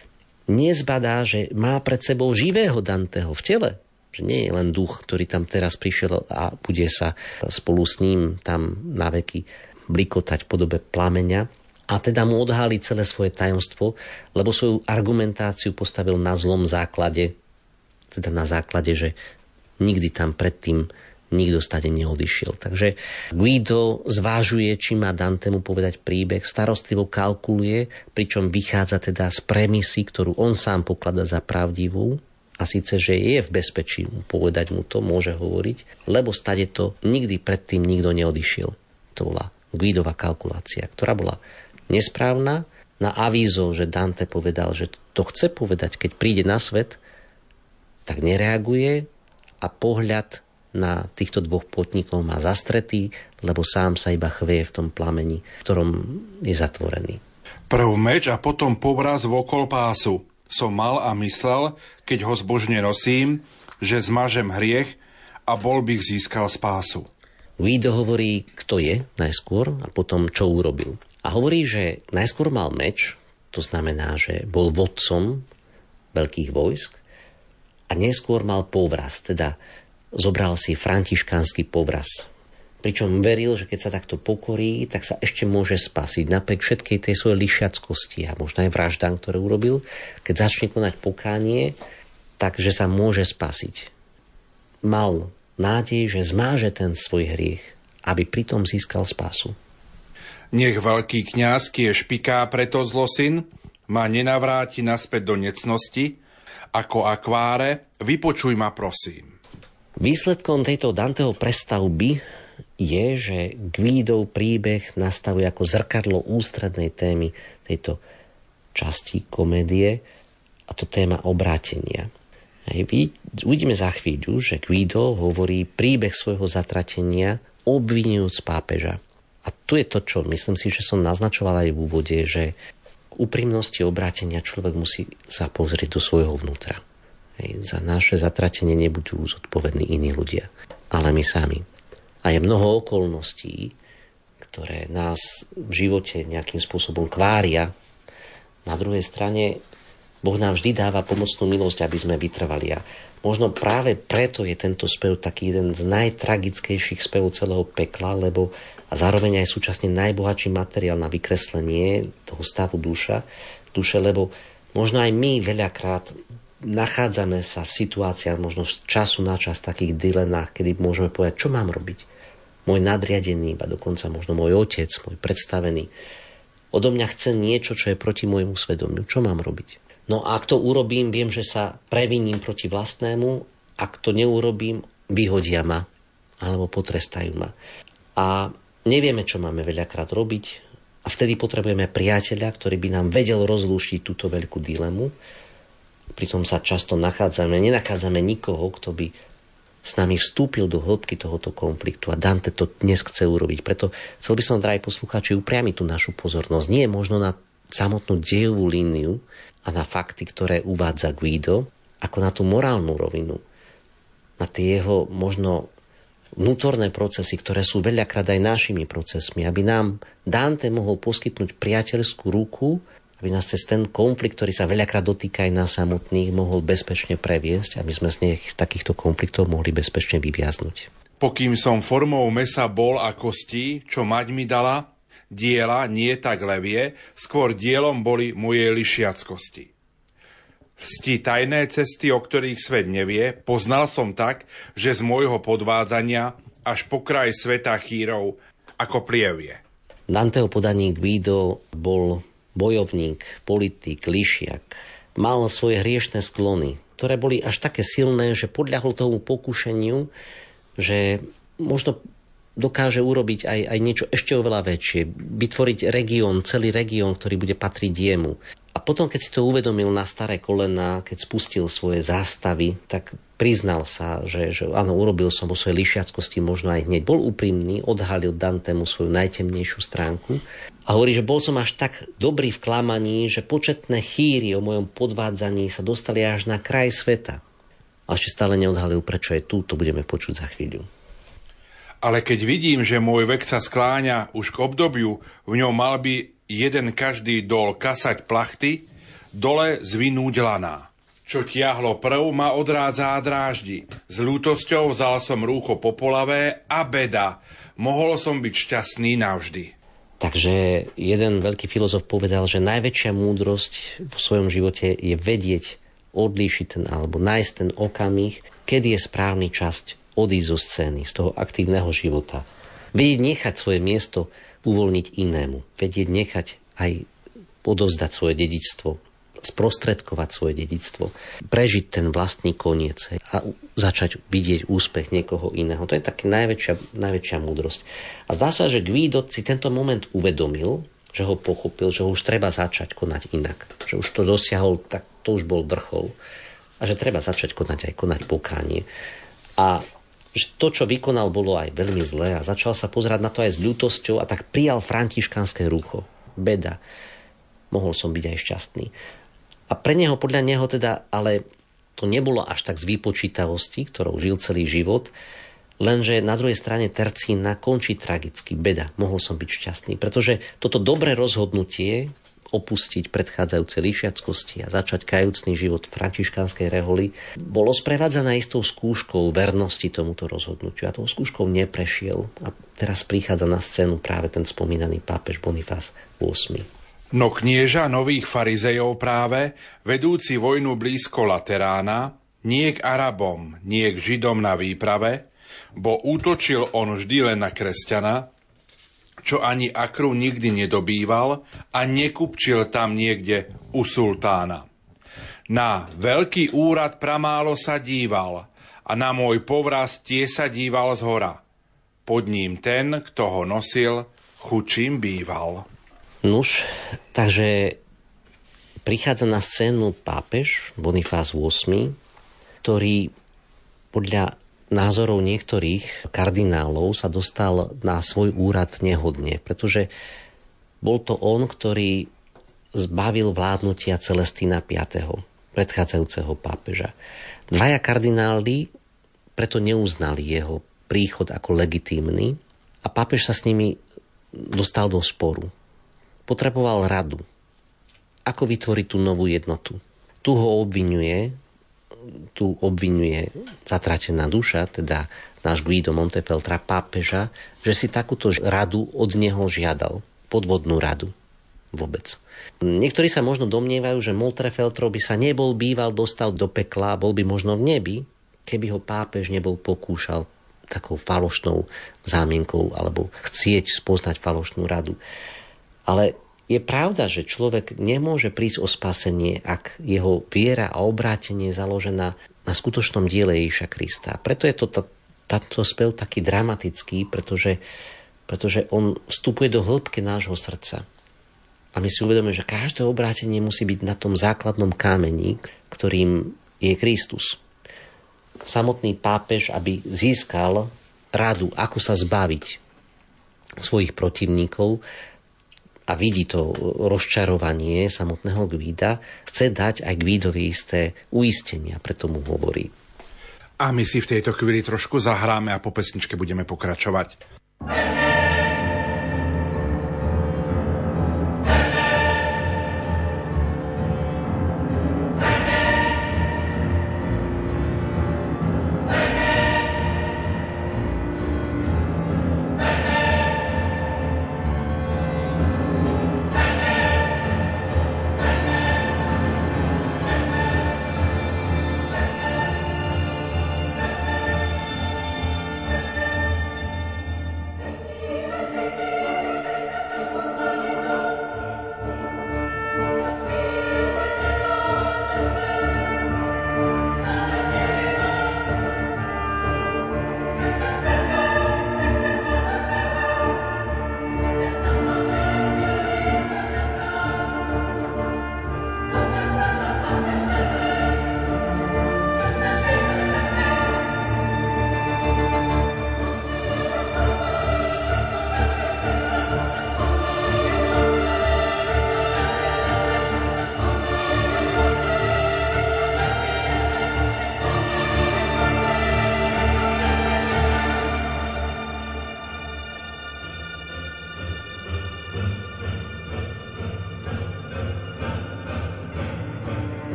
nezbadá, že má pred sebou živého Danteho v tele. Že nie je len duch, ktorý tam teraz prišiel a bude sa spolu s ním tam na veky blikotať v podobe plameňa. A teda mu odhalí celé svoje tajomstvo, lebo svoju argumentáciu postavil na zlom základe, teda na základe, že nikdy tam predtým nikto stade neodišiel. Takže Guido zvážuje, či má Dante mu povedať príbeh, starostlivo kalkuluje, pričom vychádza teda z premisy, ktorú on sám pokladá za pravdivú, a síce, že je v bezpečí mu povedať mu to, môže hovoriť, lebo stade to nikdy predtým nikto neodišiel. To bola Guidova kalkulácia, ktorá bola nesprávna. Na avízo, že Dante povedal, že to chce povedať, keď príde na svet, tak nereaguje a pohľad na týchto dvoch pôtnikov má zastretý, lebo sám sa iba chveje v tom plameni, v ktorom je zatvorený. Prv meč a potom povraz vokol pásu som mal a myslel, keď ho zbožne nosím, že zmažem hriech a bol bych získal spásu. Guido hovorí, kto je najskôr a potom čo urobil. A hovorí, že najskôr mal meč, to znamená, že bol vodcom veľkých vojsk, a neskôr mal povraz, teda zobral si františkánsky povraz. Pričom veril, že keď sa takto pokorí, tak sa ešte môže spasiť napriek všetkej tej svojej lišiackosti a možno aj vraždám, ktoré urobil. Keď začne konať pokánie, takže sa môže spasiť. Mal nádej, že zmáže ten svoj hriech, aby pritom získal spásu. Nech veľký kňaz, kiež piká preto zlosyn, ma nenavráti naspäť do necnosti, ako akváre, vypočuj ma prosím. Výsledkom tejto Danteho prestavby je, že Guidov príbeh nastavuje ako zrkadlo ústrednej témy tejto časti komédie, a to téma obrátenia. Hej, uvidíme za chvíľu, že Guido hovorí príbeh svojho zatratenia obvinujúc pápeža. A tu je to, čo myslím si, že som naznačoval aj v úvode, že k úprimnosti obrátenia človek musí sa pozrieť do svojho vnútra. Hej, za naše zatratenie nebudú zodpovední iní ľudia, ale my sami. A je mnoho okolností, ktoré nás v živote nejakým spôsobom kvária. Na druhej strane Boh nám vždy dáva pomocnú milosť, aby sme vytrvali. A možno práve preto je tento spev taký jeden z najtragickejších spevov celého pekla, lebo a zároveň aj súčasne najbohatší materiál na vykreslenie toho stavu duša, duše, lebo možno aj my veľakrát nachádzame sa v situáciách možno z času na čas v takých dilemách, kedy môžeme povedať, čo mám robiť. Môj nadriadený, iba dokonca možno môj otec, môj predstavený, odo mňa chce niečo, čo je proti môjmu svedomiu. Čo mám robiť? No a ak to urobím, viem, že sa previním proti vlastnému, ak to neurobím, vyhodia ma, alebo potrestajú ma. A nevieme, čo máme veľakrát robiť, a vtedy potrebujeme priateľa, ktorý by nám vedel rozlúštiť túto veľkú dilemu. Pritom sa často nachádzame, nenachádzame nikoho, kto by s nami vstúpil do hĺbky tohoto konfliktu, a Dante to dnes chce urobiť. Preto chcel by som, drahí poslucháči, upriamiť tú našu pozornosť nie možno na samotnú dejovú líniu a na fakty, ktoré uvádza Guido, ako na tú morálnu rovinu, na tie jeho možno vnútorné procesy, ktoré sú veľakrát aj našimi procesmi, aby nám Dante mohol poskytnúť priateľskú ruku, aby nás cez ten konflikt, ktorý sa veľakrát dotýka aj nás samotných, mohol bezpečne previesť, aby sme z nich takýchto konfliktov mohli bezpečne vyviaznuť. Pokým som formou mesa bol a kostí, čo mať mi dala, diela nie tak levie, skôr dielom boli moje lišiackosti. Sti tajné cesty, o ktorých svet nevie, poznal som tak, že z môjho podvádzania až po kraj sveta chýrov ako plievie. Danteho podaní Guido bol bojovník, politik, lišiak. Mal svoje hriešne sklony, ktoré boli až také silné, že podľahol tomu pokušeniu, že možno dokáže urobiť aj, aj niečo ešte oveľa väčšie. Vytvoriť región, celý región, ktorý bude patriť jemu. A potom, keď si to uvedomil na staré kolená, keď spustil svoje zástavy, tak priznal sa, že, že áno, urobil som vo svojej lišiackosti možno aj hneď. Bol úprimný, odhalil Dantemu svoju najtemnejšiu stránku a hovorí, že bol som až tak dobrý v klamaní, že početné chýry o mojom podvádzaní sa dostali až na kraj sveta. A ešte stále neodhalil, prečo je tu, to budeme počuť za chvíľu. Ale keď vidím, že môj vek sa skláňa už k obdobiu, v ňom mal by jeden každý dol kasať plachty, dole zvinúť laná. Čo tiahlo prv, ma odrádza a dráždi. S ľútosťou vzal som rúcho popolavé a beda, mohol som byť šťastný navždy. Takže jeden veľký filozof povedal, že najväčšia múdrosť v svojom živote je vedieť, odlíšiť ten, alebo nájsť ten okamih, kedy je správny čas odísť zo scény, z toho aktívneho života. Vedieť nechať svoje miesto uvoľniť inému. Vedieť nechať aj odovzdať svoje dedičstvo, sprostredkovať svoje dedičstvo, prežiť ten vlastný koniec a začať vidieť úspech niekoho iného. To je taká najväčšia, najväčšia múdrosť. A zdá sa, že Guido si tento moment uvedomil, že ho pochopil, že ho už treba začať konať inak. Že už to dosiahol, tak to už bol vrchol. A že treba začať konať aj konať pokánie. A že to, čo vykonal, bolo aj veľmi zlé a začal sa pozerať na to aj s ľútosťou a tak prijal františkanské rúcho. Beda. Mohol som byť aj šťastný. A pre neho, podľa neho teda, ale to nebolo až tak z výpočítavosti, ktorou žil celý život, lenže na druhej strane Tercína končí tragicky. Beda, mohol som byť šťastný. Pretože toto dobré rozhodnutie opustiť predchádzajúce líšiackosti a začať kajúcný život v františkanskej reholi bolo sprevádzané istou skúškou vernosti tomuto rozhodnutiu. A tou skúškou neprešiel. A teraz prichádza na scénu práve ten spomínaný pápež Bonifác ôsmy. No knieža nových farizejov práve, vedúci vojnu blízko Laterána, nie k Arabom, nie k Židom na výprave, bo útočil on vždy len na kresťana, čo ani akru nikdy nedobýval a nekupčil tam niekde u sultána. Na veľký úrad pramálo sa díval a na môj povraz tie sa díval zhora. Pod ním ten, kto ho nosil, chučím býval. Nuž, takže prichádza na scénu pápež Bonifác ôsmy, ktorý podľa názorov niektorých kardinálov sa dostal na svoj úrad nehodne, pretože bol to on, ktorý zbavil vládnutia Celestína piateho, predchádzajúceho pápeža. Dvaja kardináli preto neuznali jeho príchod ako legitímny a pápež sa s nimi dostal do sporu. Potreboval radu. Ako vytvoriť tú novú jednotu? Tu ho obvinuje, tu obvinuje zatratená duša, teda náš Guido Montefeltra, pápeža, že si takúto radu od neho žiadal. Podvodnú radu. Vôbec. Niektorí sa možno domnievajú, že Montefeltro by sa nebol býval dostal do pekla, bol by možno v nebi, keby ho pápež nebol pokúšal takou falošnou zámienkou alebo chcieť spoznať falošnú radu. Ale je pravda, že človek nemôže prísť o spasenie, ak jeho viera a obrátenie je založená na skutočnom diele Ježiša Krista. Preto je to táto spev taký dramatický, pretože, pretože on vstupuje do hĺbky nášho srdca. A my si uvedomíme, že každé obrátenie musí byť na tom základnom kameni, ktorým je Kristus. Samotný pápež, aby získal radu, ako sa zbaviť svojich protivníkov, a vidí to rozčarovanie samotného Guida, chce dať aj Guidovi isté uistenia, preto mu hovorí. A my si v tejto chvíli trošku zahráme a po pesničke budeme pokračovať.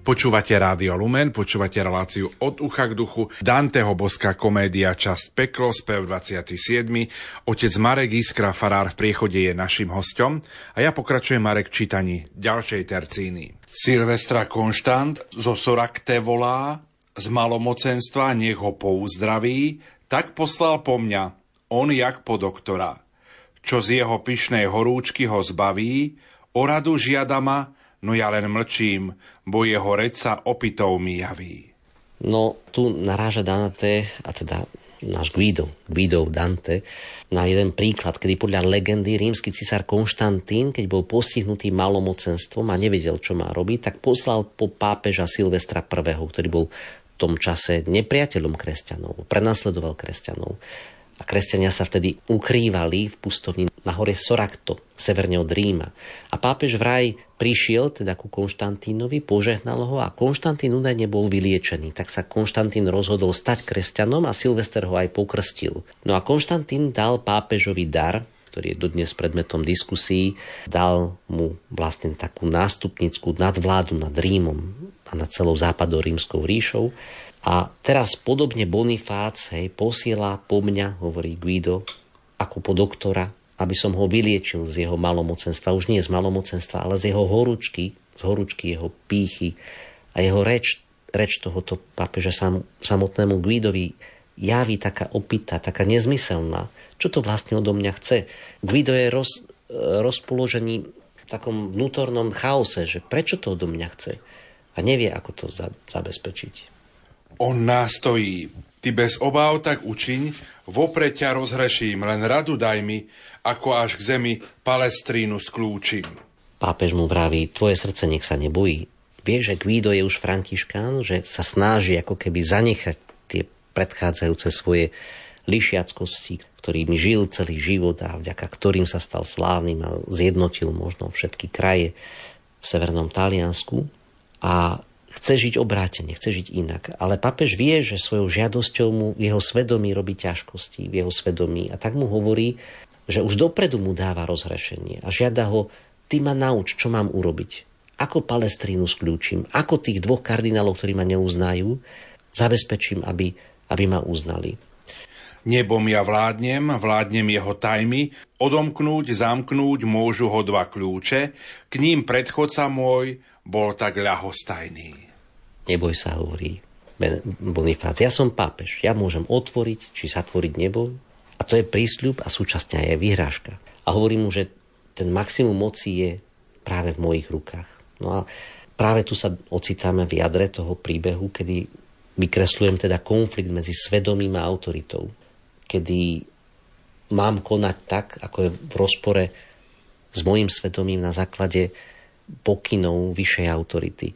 Počúvate Rádio Lumen, počúvate reláciu Od ucha k duchu, Danteho boská komédia, časť Peklo, spev dvadsiaty siedmy Otec Marek Iskra, farár v Priechode, je našim hosťom a ja pokračujem, Marek, v čítaní ďalšej tercíny. Silvestra Konštant zo Sorakte volá, z malomocenstva nech ho pouzdraví, tak poslal po mňa, on jak po doktora. Čo z jeho pyšnej horúčky ho zbaví, o radu žiada ma, no ja len mlčím, bo jeho reč sa opitou mi javí. No, tu naráža Dante, a teda náš Guido, Guido Dante, na jeden príklad, kedy podľa legendy rímsky cisár Konštantín, keď bol postihnutý malomocenstvom a nevedel, čo má robiť, tak poslal po pápeža Silvestra I., ktorý bol v tom čase nepriateľom kresťanov, prenasledoval kresťanov. A kresťania sa vtedy ukrývali v pustovni na hore Soracto, severne od Ríma. A pápež vraj prišiel teda ku Konštantínovi, požehnal ho a Konštantín údajne bol vyliečený. Tak sa Konštantín rozhodol stať kresťanom a Silvester ho aj pokrstil. No a Konštantín dal pápežovi dar, ktorý je dodnes predmetom diskusí, dal mu vlastne takú nástupnickú nadvládu nad Rímom a nad celou západorímskou ríšou. A teraz podobne Bonifác, hej, posiela po mňa, hovorí Guido, ako po doktora, aby som ho vyliečil z jeho malomocenstva. Už nie z malomocenstva, ale z jeho horúčky, z horúčky jeho pýchy. A jeho reč, reč tohoto pápeža sam, samotnému Guidovi javí taká opitá, taká nezmyselná. Čo to vlastne odo mňa chce? Guido je roz, rozpoložený v takom vnútornom chaose, že prečo to odo mňa chce? A nevie, ako to za, zabezpečiť. On nástojí, ty bez obáv tak učiň, vopred ťa rozhreším, len radu daj mi, ako až k zemi Palestrínu skľúčim. Pápež mu vraví, tvoje srdce nech sa nebojí. Vie, že Guido je už františkán, že sa snaží ako keby zanechať tie predchádzajúce svoje lišiackosti, ktorými žil celý život a vďaka ktorým sa stal slávnym a zjednotil možno všetky kraje v severnom Taliansku. A chce žiť obrátene, chce žiť inak. Ale pápež vie, že svojou žiadosťou mu v jeho svedomí robí ťažkosti, v jeho svedomí. A tak mu hovorí, že už dopredu mu dáva rozhrešenie. A žiada ho, ty ma nauč, čo mám urobiť. Ako Palestrínu skľúčim, ako tých dvoch kardinálov, ktorí ma neuznajú, zabezpečím, aby, aby ma uznali. Nebom ja vládnem, vládnem jeho tajmy, odomknúť, zamknúť môžu ho dva kľúče, k ním predchodca môj bol tak ľahostajný. Neboj sa, hovorí Bonifác. Ja som pápež, ja môžem otvoriť, či zatvoriť nebo. A to je prísľub a súčasne aj vyhrážka. A hovorí mu, že ten maximum moci je práve v mojich rukách. No a práve tu sa ocitáme v jadre toho príbehu, kedy vykresľujem teda konflikt medzi svedomím a autoritou. Kedy mám konať tak, ako je v rozpore s mojím svedomím na základe pokynov vyššej autority.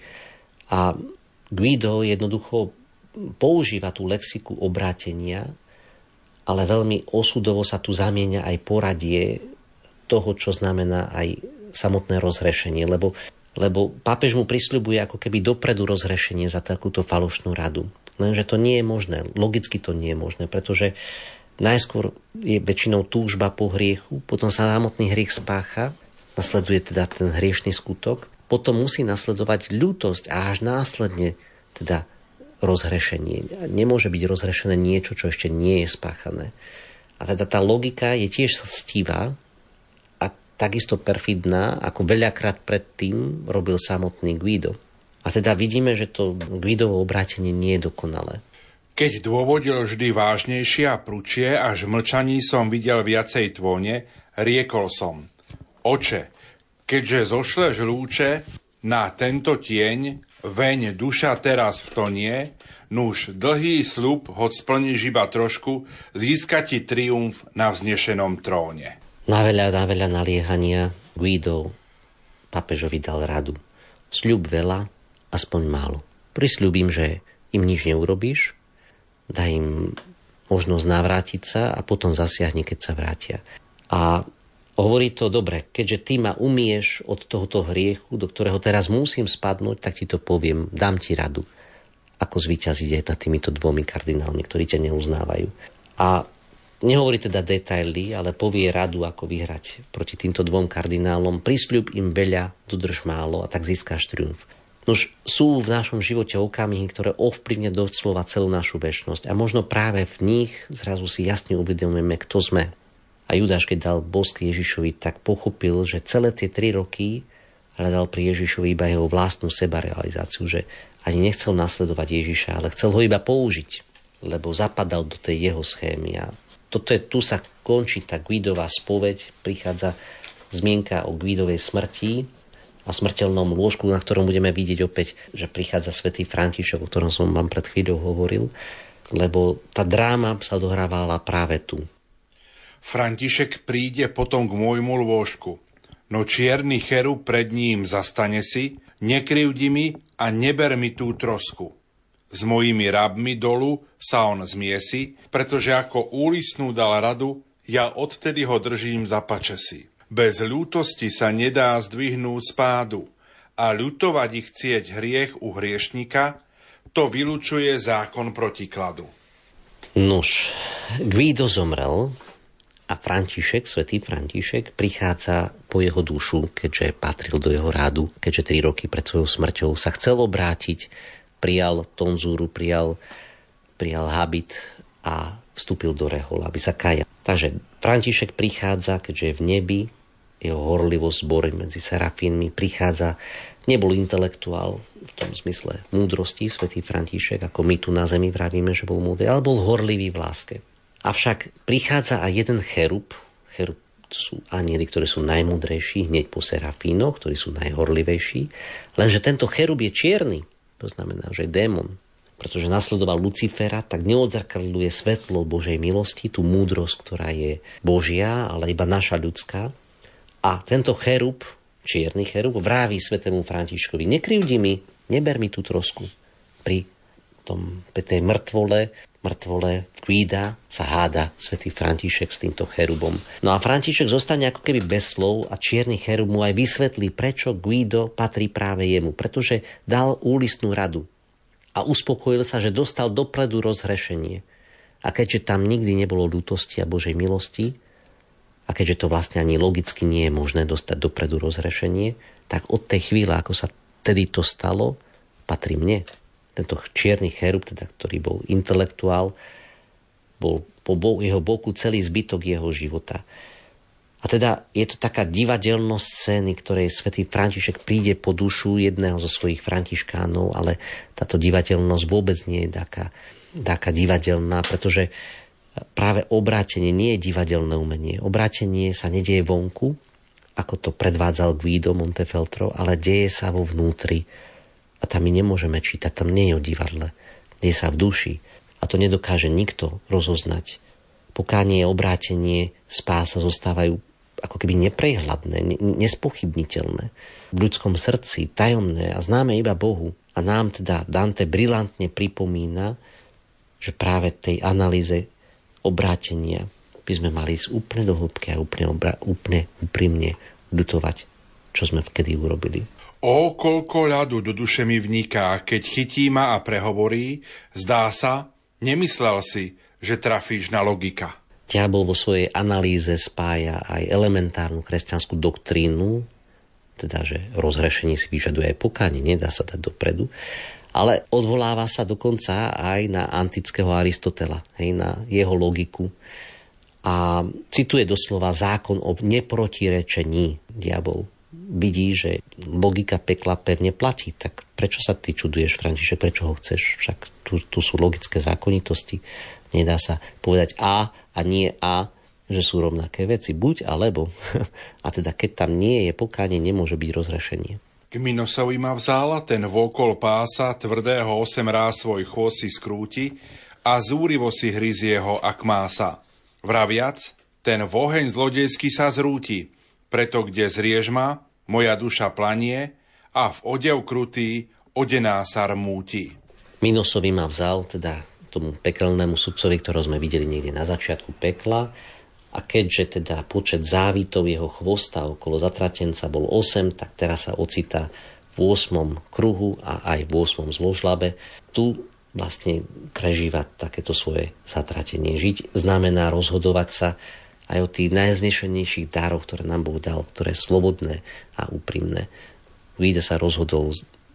A Guido jednoducho používa tú lexiku obrátenia, ale veľmi osudovo sa tu zamieňa aj poradie toho, čo znamená aj samotné rozhrešenie, lebo, lebo pápež mu prisľubuje ako keby dopredu rozhrešenie za takúto falošnú radu. Lenže to nie je možné, logicky to nie je možné, pretože najskôr je väčšinou túžba po hriechu, potom sa samotný hriech spácha, nasleduje teda ten hriešný skutok, potom musí nasledovať ľútosť a až následne teda rozhrešenie. Nemôže byť rozhrešené niečo, čo ešte nie je spáchané. A teda tá logika je tiež stivá a takisto perfidná, ako veľakrát predtým robil samotný Guido. A teda vidíme, že to Guidovo obrátenie nie je dokonalé. Keď dôvodil vždy vážnejšie a prúčie, až v mlčaní som videl viacej tvone, riekol som: Oče, keďže zošleš lúče na tento tieň, veň duša teraz v to nie, nuž dlhý sľub, hoď splníš iba trošku, získa ti triumf na vznešenom tróne. Na veľa, na veľa naliehania Guido pápežovi dal radu. Sľub veľa, aspoň málo. Prisľubím, že im nič neurobíš, daj im možnosť navrátiť sa a potom zasiahni, keď sa vrátia. A hovorí to dobre, keďže ty ma umieš od tohoto hriechu, do ktorého teraz musím spadnúť, tak ti to poviem, dám ti radu, ako zvíťaziť aj nad týmito dvomi kardinálmi, ktorí ťa neuznávajú. A nehovorí teda detaily, ale povie radu, ako vyhrať proti týmto dvom kardinálom. Prisľub im veľa, dodrž málo a tak získáš triumf. Nož sú v našom živote okamihy, ktoré ovplyvnia doslova celú našu večnosť. A možno práve v nich zrazu si jasne uvedomujeme, kto sme. A Judáš, keď dal bosk Ježišovi, tak pochopil, že celé tie tri roky hľadal pri Ježišovi iba jeho vlastnú sebarealizáciu, že ani nechcel nasledovať Ježiša, ale chcel ho iba použiť, lebo zapadal do tej jeho schémy. A toto je, tu sa končí tá Guidová spoveď, prichádza zmienka o Guidovej smrti a smrteľnom lôžku, na ktorom budeme vidieť opäť, že prichádza svätý František, o ktorom som vám pred chvíľou hovoril, lebo tá dráma sa dohrávala práve tu. František príde potom k môjmu lôžku, no čierny cherub pred ním zastane si, nekrivdi mi a neber mi tú trosku. S mojimi rabmi dolu sa on zmiesi, pretože ako úlisnú dal radu, ja odtedy ho držím za pačesy. Bez ľútosti sa nedá zdvihnúť spádu a ľutovať ich chcieť hriech u hriešnika, to vylučuje zákon protikladu. Nuž, Guido zomrel a František, svätý František, prichádza po jeho dušu, keďže patril do jeho rádu, keďže tri roky pred svojou smrťou sa chcel obrátiť, prijal tonzúru, prijal, prijal habit a vstúpil do rehola, aby sa kajal. Takže František prichádza, keďže je v nebi, jeho horlivosť zbory medzi serafínmi, prichádza, nebol intelektuál v tom zmysle múdrosti, svätý František, ako my tu na zemi vravíme, že bol múdry, ale bol horlivý v láske. Avšak prichádza aj jeden cherub, cherub sú anieli, ktorí sú najmúdrejší, hneď po serafínoch, ktorí sú najhorlivejší, lenže tento cherub je čierny, to znamená, že je démon, pretože nasledoval Lucifera, tak neodzrkadľuje svetlo Božej milosti, tú múdrosť, ktorá je Božia, ale iba naša ľudská. A tento cherub, čierny cherub, vraví svätému Františkovi, nekrivdi mi, neber mi tú trosku. Pri tom tej mŕtvole, mŕtvole Guida sa háda svätý František s týmto cherubom. No a František zostane ako keby bez slov a čierny cherub mu aj vysvetlí, prečo Guido patrí práve jemu. Pretože dal úlisnú radu a uspokojil sa, že dostal dopredu rozhrešenie. A keďže tam nikdy nebolo ľútosti a Božej milosti, a keďže to vlastne ani logicky nie je možné dostať dopredu rozhrešenie, tak od tej chvíle, ako sa tedy to stalo, patrí mne. Tento čierny cherub, teda, ktorý bol intelektuál, bol po jeho boku celý zbytok jeho života. A teda je to taká divadelnosť scény, ktorej svätý František príde po dušu jedného zo svojich františkánov, ale táto divadelnosť vôbec nie je taká, taká divadelná, pretože práve obrátenie nie je divadelné umenie. Obrátenie sa nedieje vonku, ako to predvádzal Guido Montefeltro, ale deje sa vo vnútri. A tam my nemôžeme čítať, tam nie je o divadle. Deje sa v duši. A to nedokáže nikto rozoznať. Pokánie, obrátenie, spása zostávajú ako keby neprehľadné, nespochybniteľné. V ľudskom srdci, tajomné a známe iba Bohu. A nám teda Dante brilantne pripomína, že práve tej analýze obrátenia by sme mali ísť úplne do hĺbky a úplne, obra- úplne úprimne ľutovať, čo sme vtedy urobili. O, koľko ľadu do duše mi vniká, keď chytí ma a prehovorí, zdá sa, nemyslel si, že trafíš na logika. Diabol vo svojej analýze spája aj elementárnu kresťanskú doktrínu, teda, že rozhrešenie si vyžaduje aj pokánie, nedá sa dať dopredu, ale odvoláva sa dokonca aj na antického Aristotela, hej, na jeho logiku. A cituje doslova zákon o neprotirečení. Diabol vidí, že logika pekla pevne platí. Tak prečo sa ty čuduješ, František, prečo ho chceš? Však tu, tu sú logické zákonitosti. Nedá sa povedať A a nie A, že sú rovnaké veci. Buď alebo. A teda keď tam nie je pokánie, nemôže byť rozhrešenie. K Minosovi ma vzal, ten vôkol pása tvrdého osem ráz svoj chôd si skrúti a zúrivo si hryzie ho, ak má sa. Vraviac, ten voheň zlodejský sa zrúti, preto kde zriež ma, moja duša planie a v odev krutý odená sa rmúti. Minosovi ma vzal, teda tomu pekelnému sudcovi, ktorého sme videli niekde na začiatku pekla, a keďže teda počet závitov jeho chvosta okolo zatratenca bol osem, tak teraz sa ocitá v ôsmom kruhu a aj v ôsmom zložlabe. Tu vlastne prežívať takéto svoje zatratenie. Žiť znamená rozhodovať sa aj o tých najznešenejších dároch, ktoré nám Boh dal, ktoré je slobodné a úprimné. Guido sa rozhodol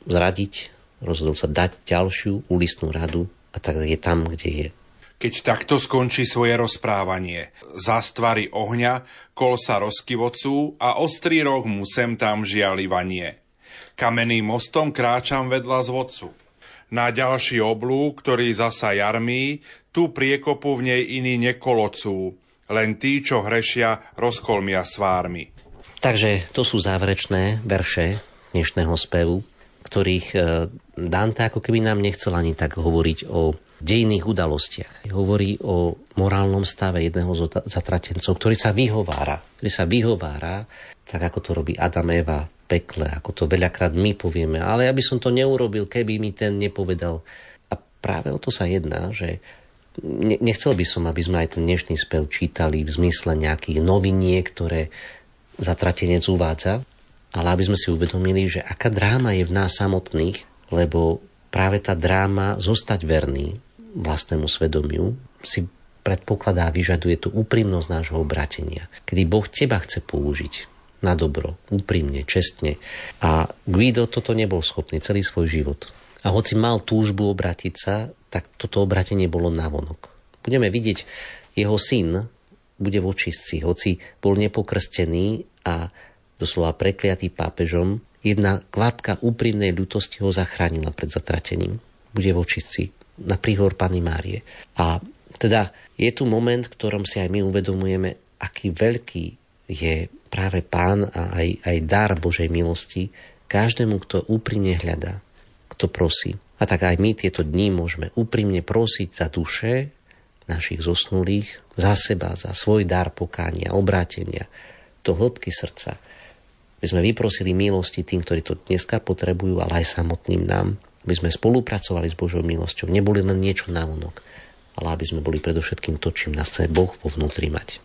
zradiť, rozhodol sa dať ďalšiu úlisnú radu a tak je tam, kde je. Keď takto skončí svoje rozprávanie, za stvary ohňa kol sa rozkyvocú a ostrý roh mu sem tam žialivanie. Kamenným mostom kráčam vedľa zvodcu. Na ďalší oblúk, ktorý zasa jarmí, tu priekopu v nej iní nekolocú, len tí, čo hrešia, rozkolmia svármi. Takže to sú záverečné verše dnešného spevu, ktorých Dante ako keby nám nechcel ani tak hovoriť o dejinných udalostiach. Hovorí o morálnom stave jedného z zatratencov, ktorý sa vyhovára. Ktorý sa vyhovára, tak ako to robí Adam, Eva v pekle, ako to veľakrát my povieme. Ale ja by som to neurobil, keby mi ten nepovedal. A práve o to sa jedná, že nechcel by som, aby sme aj ten dnešný spev čítali v zmysle nejakých noviniek, ktoré zatratenec uvádza, ale aby sme si uvedomili, že aká dráma je v nás samotných, lebo práve tá dráma zostať verný vlastnému svedomiu si predpokladá a vyžaduje tú úprimnosť nášho obratenia. Kedy Boh teba chce použiť na dobro, úprimne, čestne. A Guido toto nebol schopný celý svoj život. A hoci mal túžbu obratiť sa, tak toto obratenie bolo navonok. Budeme vidieť, jeho syn bude v očistci, hoci bol nepokrstený a doslova prekliatý pápežom, jedna kvapka úprimnej ľútosti ho zachránila pred zatratením. Bude v očistci na príhor Panny Márie. A teda je tu moment, v ktorom si aj my uvedomujeme, aký veľký je práve Pán a aj, aj dar Božej milosti každému, kto úprimne hľadá, kto prosí. A tak aj my tieto dni môžeme úprimne prosiť za duše našich zosnulých, za seba, za svoj dar pokánia, obrátenia, do hĺbky srdca. My sme vyprosili milosti tým, ktorí to dneska potrebujú, ale aj samotným nám, aby sme spolupracovali s Božou milosťou. Neboli len niečo navonok, ale aby sme boli predovšetkým to, čím nás chce Boh vo vnútri mať.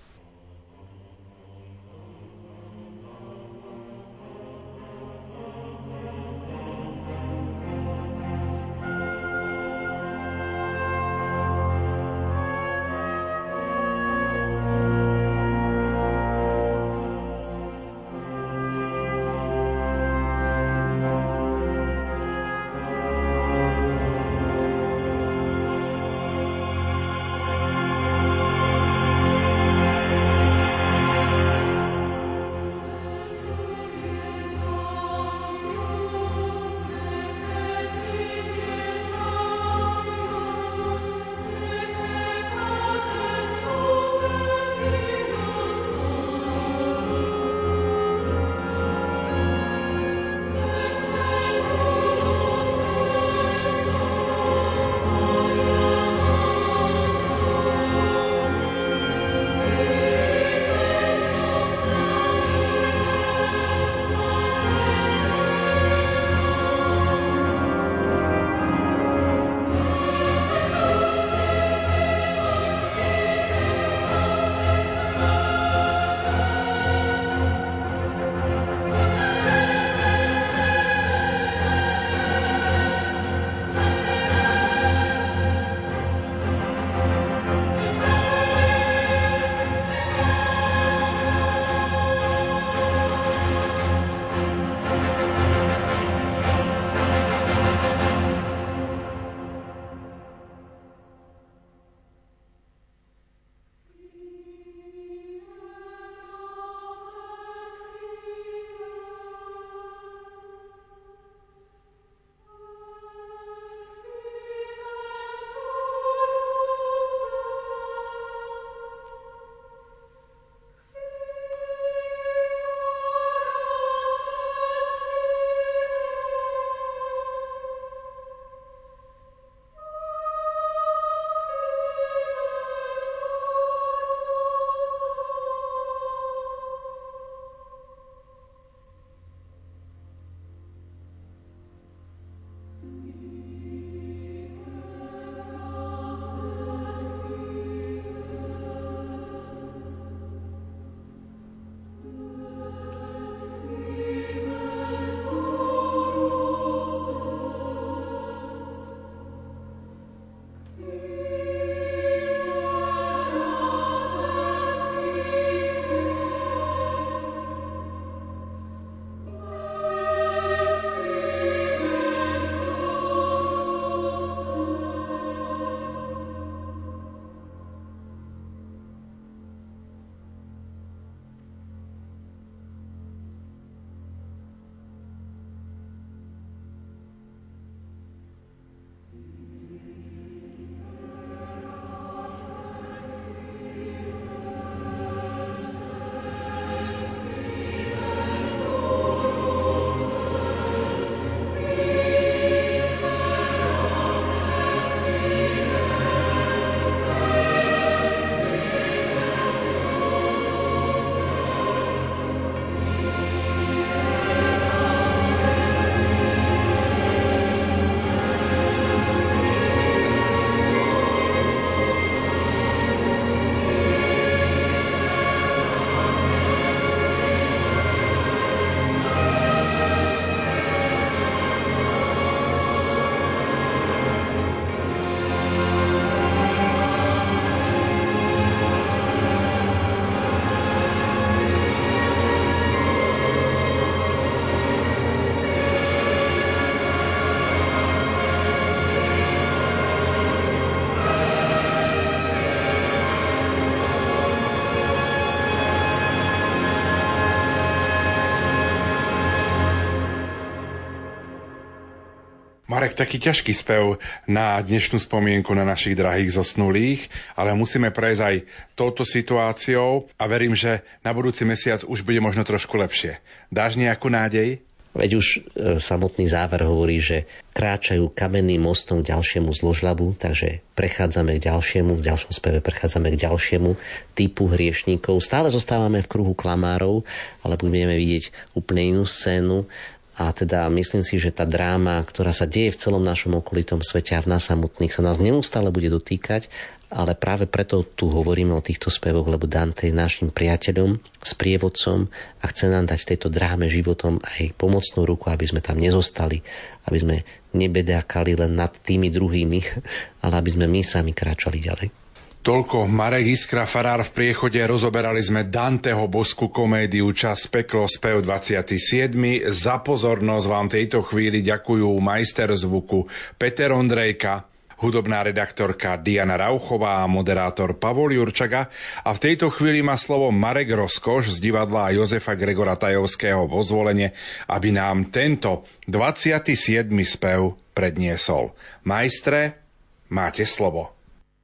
Marek, taký ťažký spev na dnešnú spomienku na našich drahých zosnulých, ale musíme prejsť aj touto situáciou a verím, že na budúci mesiac už bude možno trošku lepšie. Dáš nejakú nádej? Veď už e, samotný záver hovorí, že kráčajú kamenným mostom k ďalšiemu zložlabu, takže prechádzame k ďalšiemu, v ďalšom speve prechádzame k ďalšiemu typu hriešníkov. Stále zostávame v kruhu klamárov, ale budeme vidieť úplne inú scénu. A teda myslím si, že tá dráma, ktorá sa deje v celom našom okolitom svete a v nás samotných, sa nás neustále bude dotýkať, ale práve preto tu hovoríme o týchto spevoch, lebo Dante je našim priateľom, sprievodcom a chce nám dať v tejto dráme životom aj pomocnú ruku, aby sme tam nezostali, aby sme nebedákali len nad tými druhými, ale aby sme my sami kráčali ďalej. Toľko Marek Iskra, farár v Priechode. Rozoberali sme Danteho božskú komédiu Čas, peklo, spev dvadsiaty siedmy Za pozornosť vám tejto chvíli ďakujú majster zvuku Peter Ondrejka, hudobná redaktorka Diana Rauchová a moderátor Pavol Jurčaga. A v tejto chvíli má slovo Marek Rozkoš z divadla Jozefa Gregora Tajovského vo Zvolene, aby nám tento dvadsiaty siedmy spev predniesol. Majstre, máte slovo.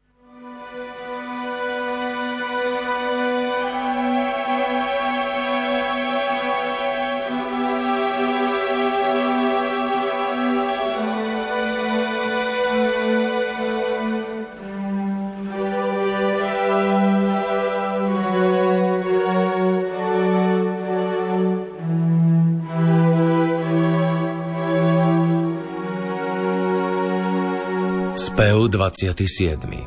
Spev dvadsiaty siedmy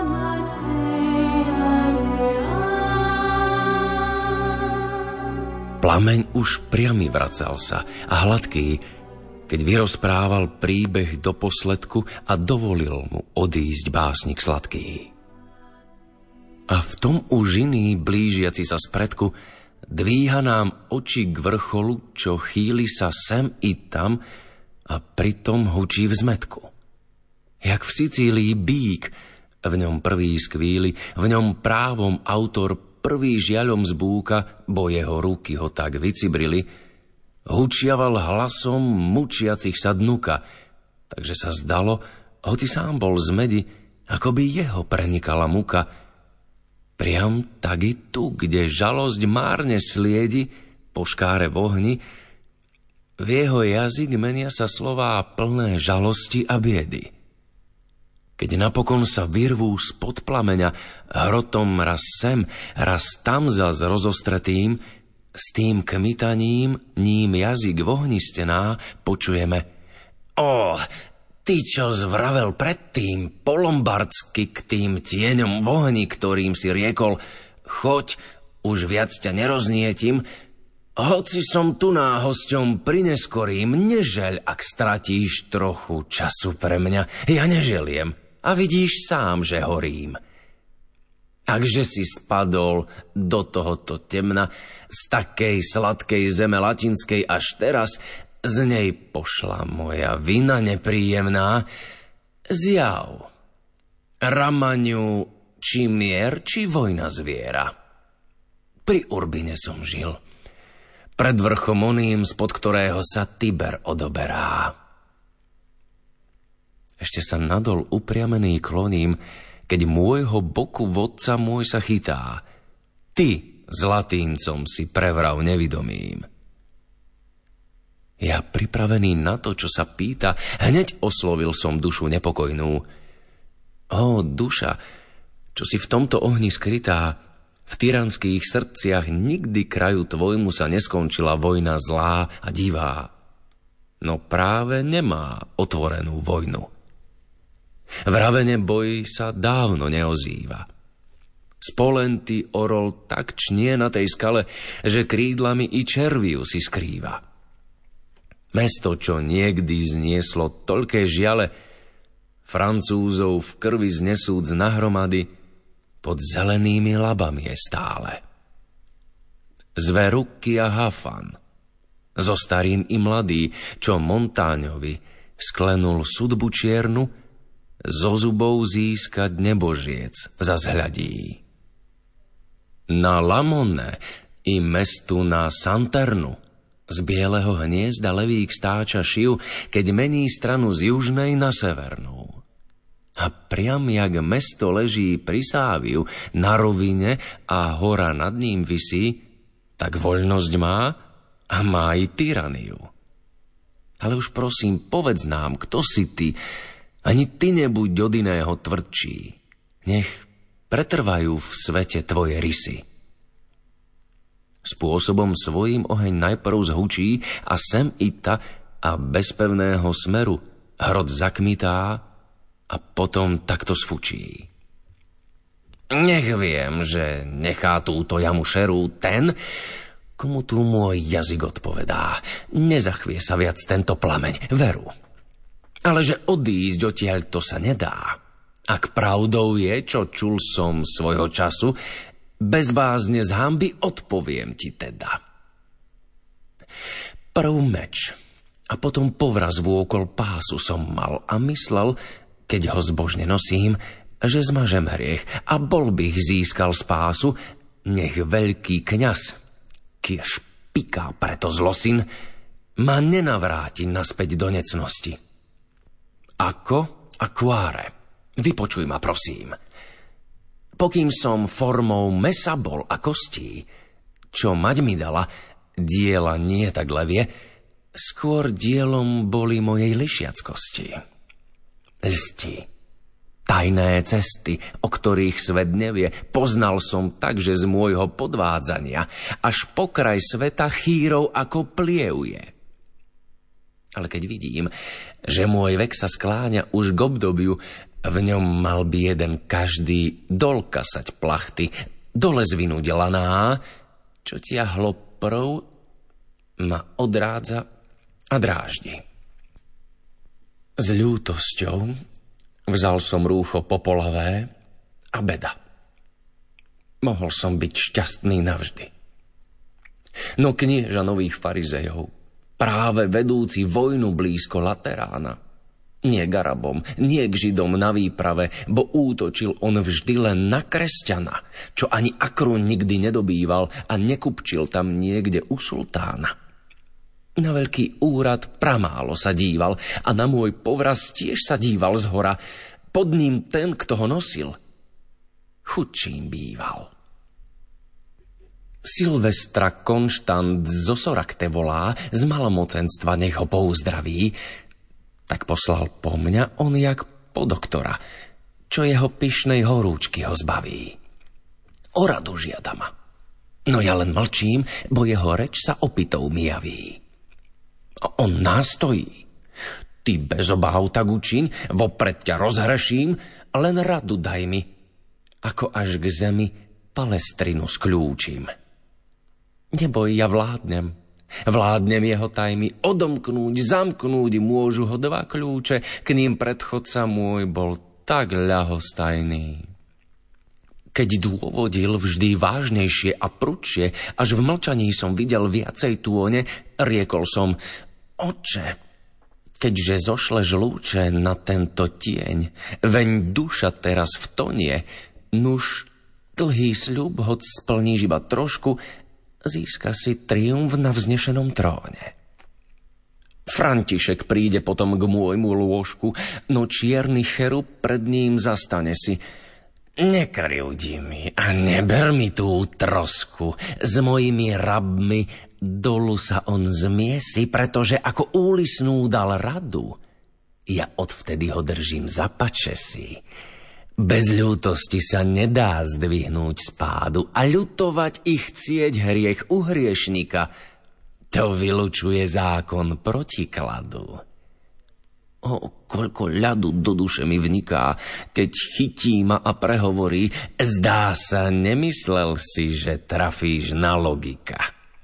Plameň už priamy vracal sa a hladký, keď vyrozprával príbeh do posledku a dovolil mu odísť básnik sladký. A v tom už iný, blížiaci sa spredku, dvíha nám oči k vrcholu, čo chýli sa sem i tam a pritom hučí v zmetku. Jak v Sicílii bík, v ňom prvý skvíli, v ňom právom autor prvý žiaľom zbúka, bo jeho ruky ho tak vycibrili, hučiaval hlasom mučiacich sa dnuka, takže sa zdalo, hoci sám bol z medi, ako by jeho prenikala muka. Priam tak i tu, kde žalosť márne sliedi po škáre v ohni, v jeho jazyk menia sa slová plné žalosti a biedy. Keď napokon sa vyrvú spod plameňa, hrotom raz sem, raz tam zas rozostretým, s tým kmitaním, ním jazyk vohnistená, počujeme: O, ty, čo zvravel predtým, po lombardsky k tým tieňom v ohni, ktorým si riekol: choď, už viac ťa neroznietim, hoci som tu ná hosťom prineskorým, nežeľ, ak stratíš trochu času pre mňa, ja neželiem. A vidíš sám, že horím. Akže si spadol do tohoto temna, z takej sladkej zeme latinskej až teraz, z nej pošla moja vina nepríjemná. Zjav, Ramaniu, či mier, či vojna zviera. Pri Urbine som žil, pred vrchom oným, spod ktorého sa Tiber odoberá. Ešte sa nadol upriamený kloním, keď môjho boku vodca môj sa chytá. Ty s latíncom si prevrav nevidomým. Ja pripravený na to, čo sa pýta, hneď oslovil som dušu nepokojnú. Ó, duša, čo si v tomto ohni skrytá, v tyranských srdciach nikdy kraju tvojmu sa neskončila vojna zlá a divá. No práve nemá otvorenú vojnu. Vravene boj sa dávno neozýva. Spolenty orol tak čnie na tej skale, že krídlami i červiu si skrýva. Mesto, čo niekdy znieslo toľké žiale, Francúzov v krvi znesúc nahromady, pod zelenými labami je stále. Zveruky a Hafan, so starým i mladý, čo Montáňovi sklenul sudbu čiernu, zo zubov získať nebožiec zazhľadí. Na Lamone i mestu na Santernu Z bieleho hniezda levík stáča šiv, keď mení stranu z južnej na severnú. A priam jak mesto leží pri Sáviu na rovine a hora nad ním visí, tak voľnosť má a má i tyraniu. Ale už prosím, povedz nám, kto si ty, ani ty nebuď od iného tvrdčí. Nech pretrvajú v svete tvoje rysy. Spôsobom svojím oheň najprv zhučí a sem i ta a bez pevného smeru hrot zakmitá a potom takto sfučí. Nech viem, že nechá túto jamu šeru ten, komu tu môj jazyk odpovedá. Nezachvie sa viac tento plameň, veru. Ale že odísť odtiaľ to sa nedá. Ak pravdou je, čo čul som svojho času, bez bázne z hanby odpoviem ti teda. Prv meč a potom povraz vôkol pásu som mal a myslel, keď ho zbožne nosím, že zmažem hriech a bol bych získal spásu, nech veľký kňaz, kiež piká preto zlosin, ma nenavráti naspäť do necnosti. Ako? Akváre, vypočuj ma prosím. Pokým som formou mesa bol a kostí, čo mať mi dala, diela nie tak levie, skôr dielom boli mojej lišiackosti. Lsti, tajné cesty, o ktorých svet nevie, poznal som tak, že z môjho podvádzania až po kraj sveta chýrov ako plievuje. Ale keď vidím, že môj vek sa skláňa už k obdobiu, v ňom mal by jeden každý dol kasať plachty, dole zvinúť laná, čo tiahlo prv, ma odrádza a dráždi. S ľútosťou vzal som rúcho popolavé a beda. Mohol som byť šťastný navždy. No knieža nových farizejov, práve vedúci vojnu blízko Laterána, nie k Arabom, nie k Židom na výprave, bo útočil on vždy len na kresťana, čo ani akru nikdy nedobýval a nekupčil tam niekde u sultána. Na veľký úrad pramálo sa díval a na môj povraz tiež sa díval zhora. Pod ním ten, kto ho nosil, chudším býval. Silvestra Konštant zo Sorakte volá, z malomocenstva nech ho pouzdraví. Tak poslal po mňa on jak po doktora, čo jeho pyšnej horúčky ho zbaví. O radu žiada ma. No ja len mlčím, bo jeho reč sa opitou mi javí. A on nástojí. Ty bez obáv tak učiň, vopred ťa rozhreším, len radu daj mi, ako až k zemi Palestrinu skľúčim. Neboj, ja vládnem. Vládnem jeho tajmy odomknúť, zamknúť, môžu ho dva kľúče, k ním predchodca môj bol tak ľahostajný. Keď dôvodil vždy vážnejšie a prudšie, až v mlčaní som videl viacej tône, riekol som, oče, keďže zošleš lúče na tento tieň, veň duša teraz v tonie, nuž dlhý sľub, hoď splníš iba trošku, získa si triumf na vznešenom tróne. František príde potom k môjmu lôžku, no čierny cherub pred ním zastane si. Nekrivdi mi a neber mi tú trosku. S mojimi rabmi dolu sa on zmiesi, pretože ako úlisnú dal radu. Ja odvtedy ho držím za pačesy. Bez ľútosti sa nedá zdvihnúť z pádu a ľutovať ich chcieť hriech u hriešnika. To vylučuje zákon protikladu. O, koľko ľadu do duše mi vniká, keď chytí ma a prehovorí, zdá sa, nemyslel si, že trafíš na logika.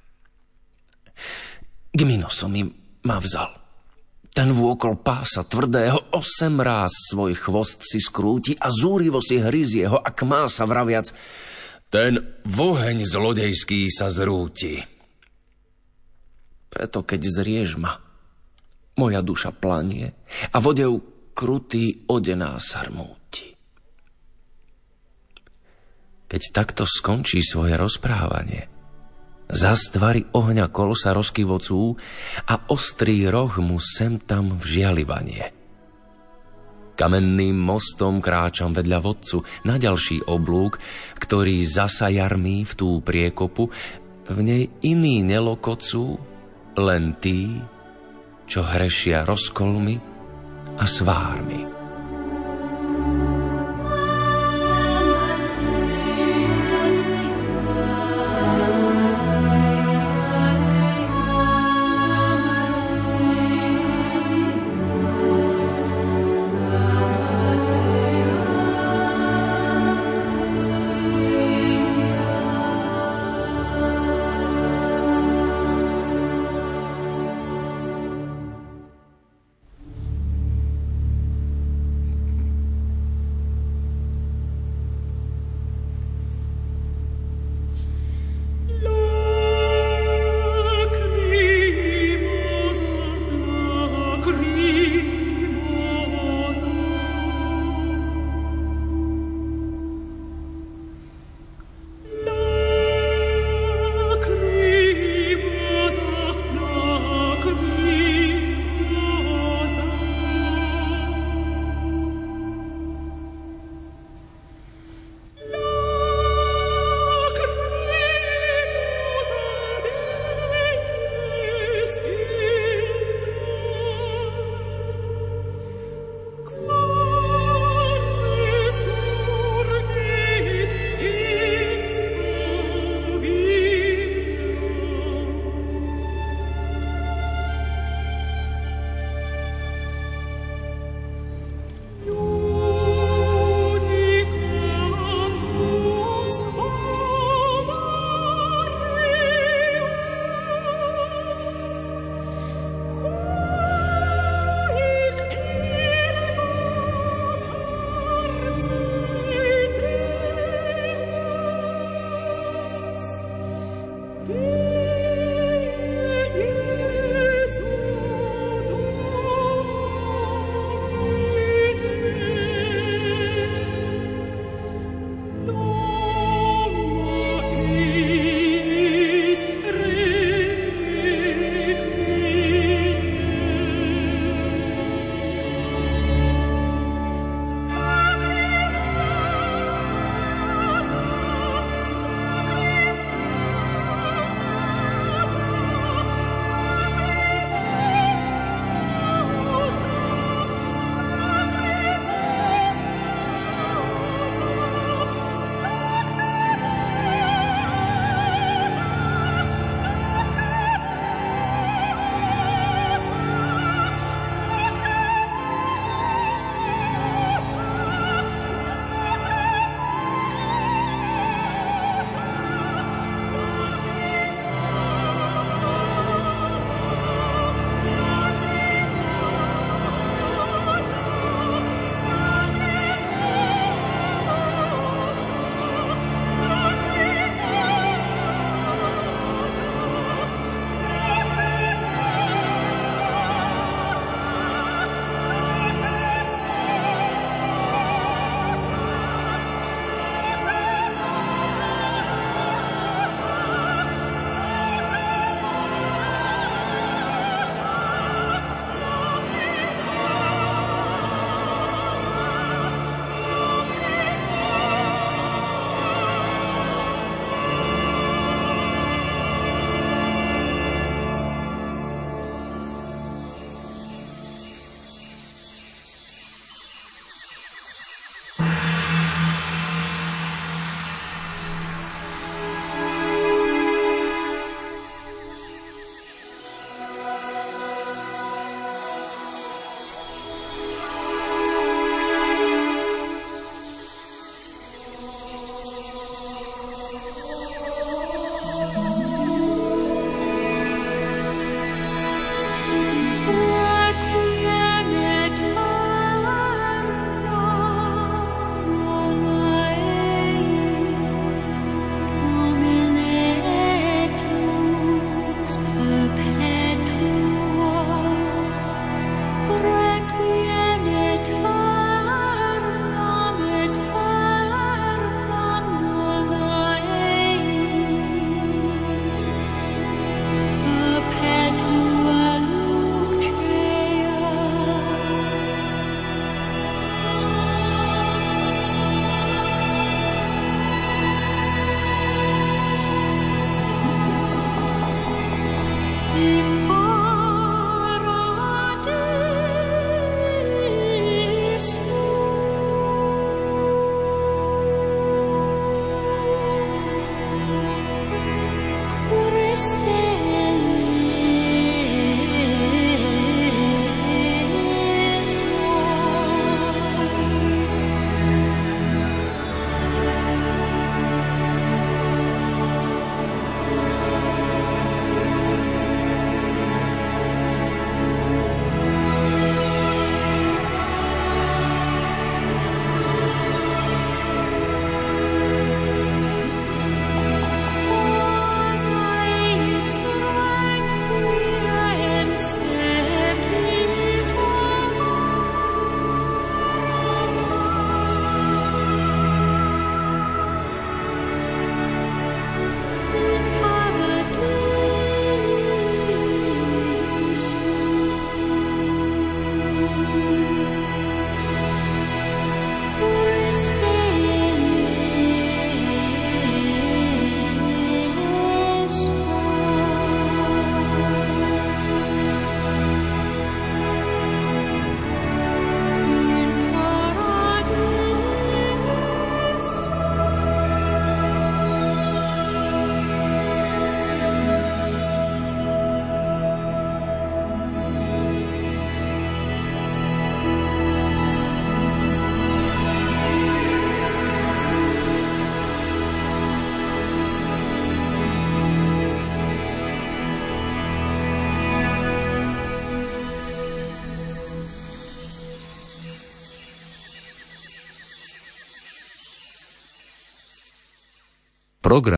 K minosom im ma vzal. Ten vôkol pása tvrdého osem ráz svoj chvost si skrúti a zúrivo si hryzie ho, ak má sa vraviac, ten voheň zlodejský sa zrúti. Preto keď zriež ma, moja duša planie a vodev krutý odená sa rmúti. Keď takto skončí svoje rozprávanie, Zas tvary ohňa kol sa rozkyvocú a ostrý roh mu sem tam vžialivanie. Kamenným mostom kráčam vedľa vodcu na ďalší oblúk, ktorý zasa jarmí v tú priekopu, v nej iní nelokocú, len tí, čo hrešia rozkolmi a svármi. program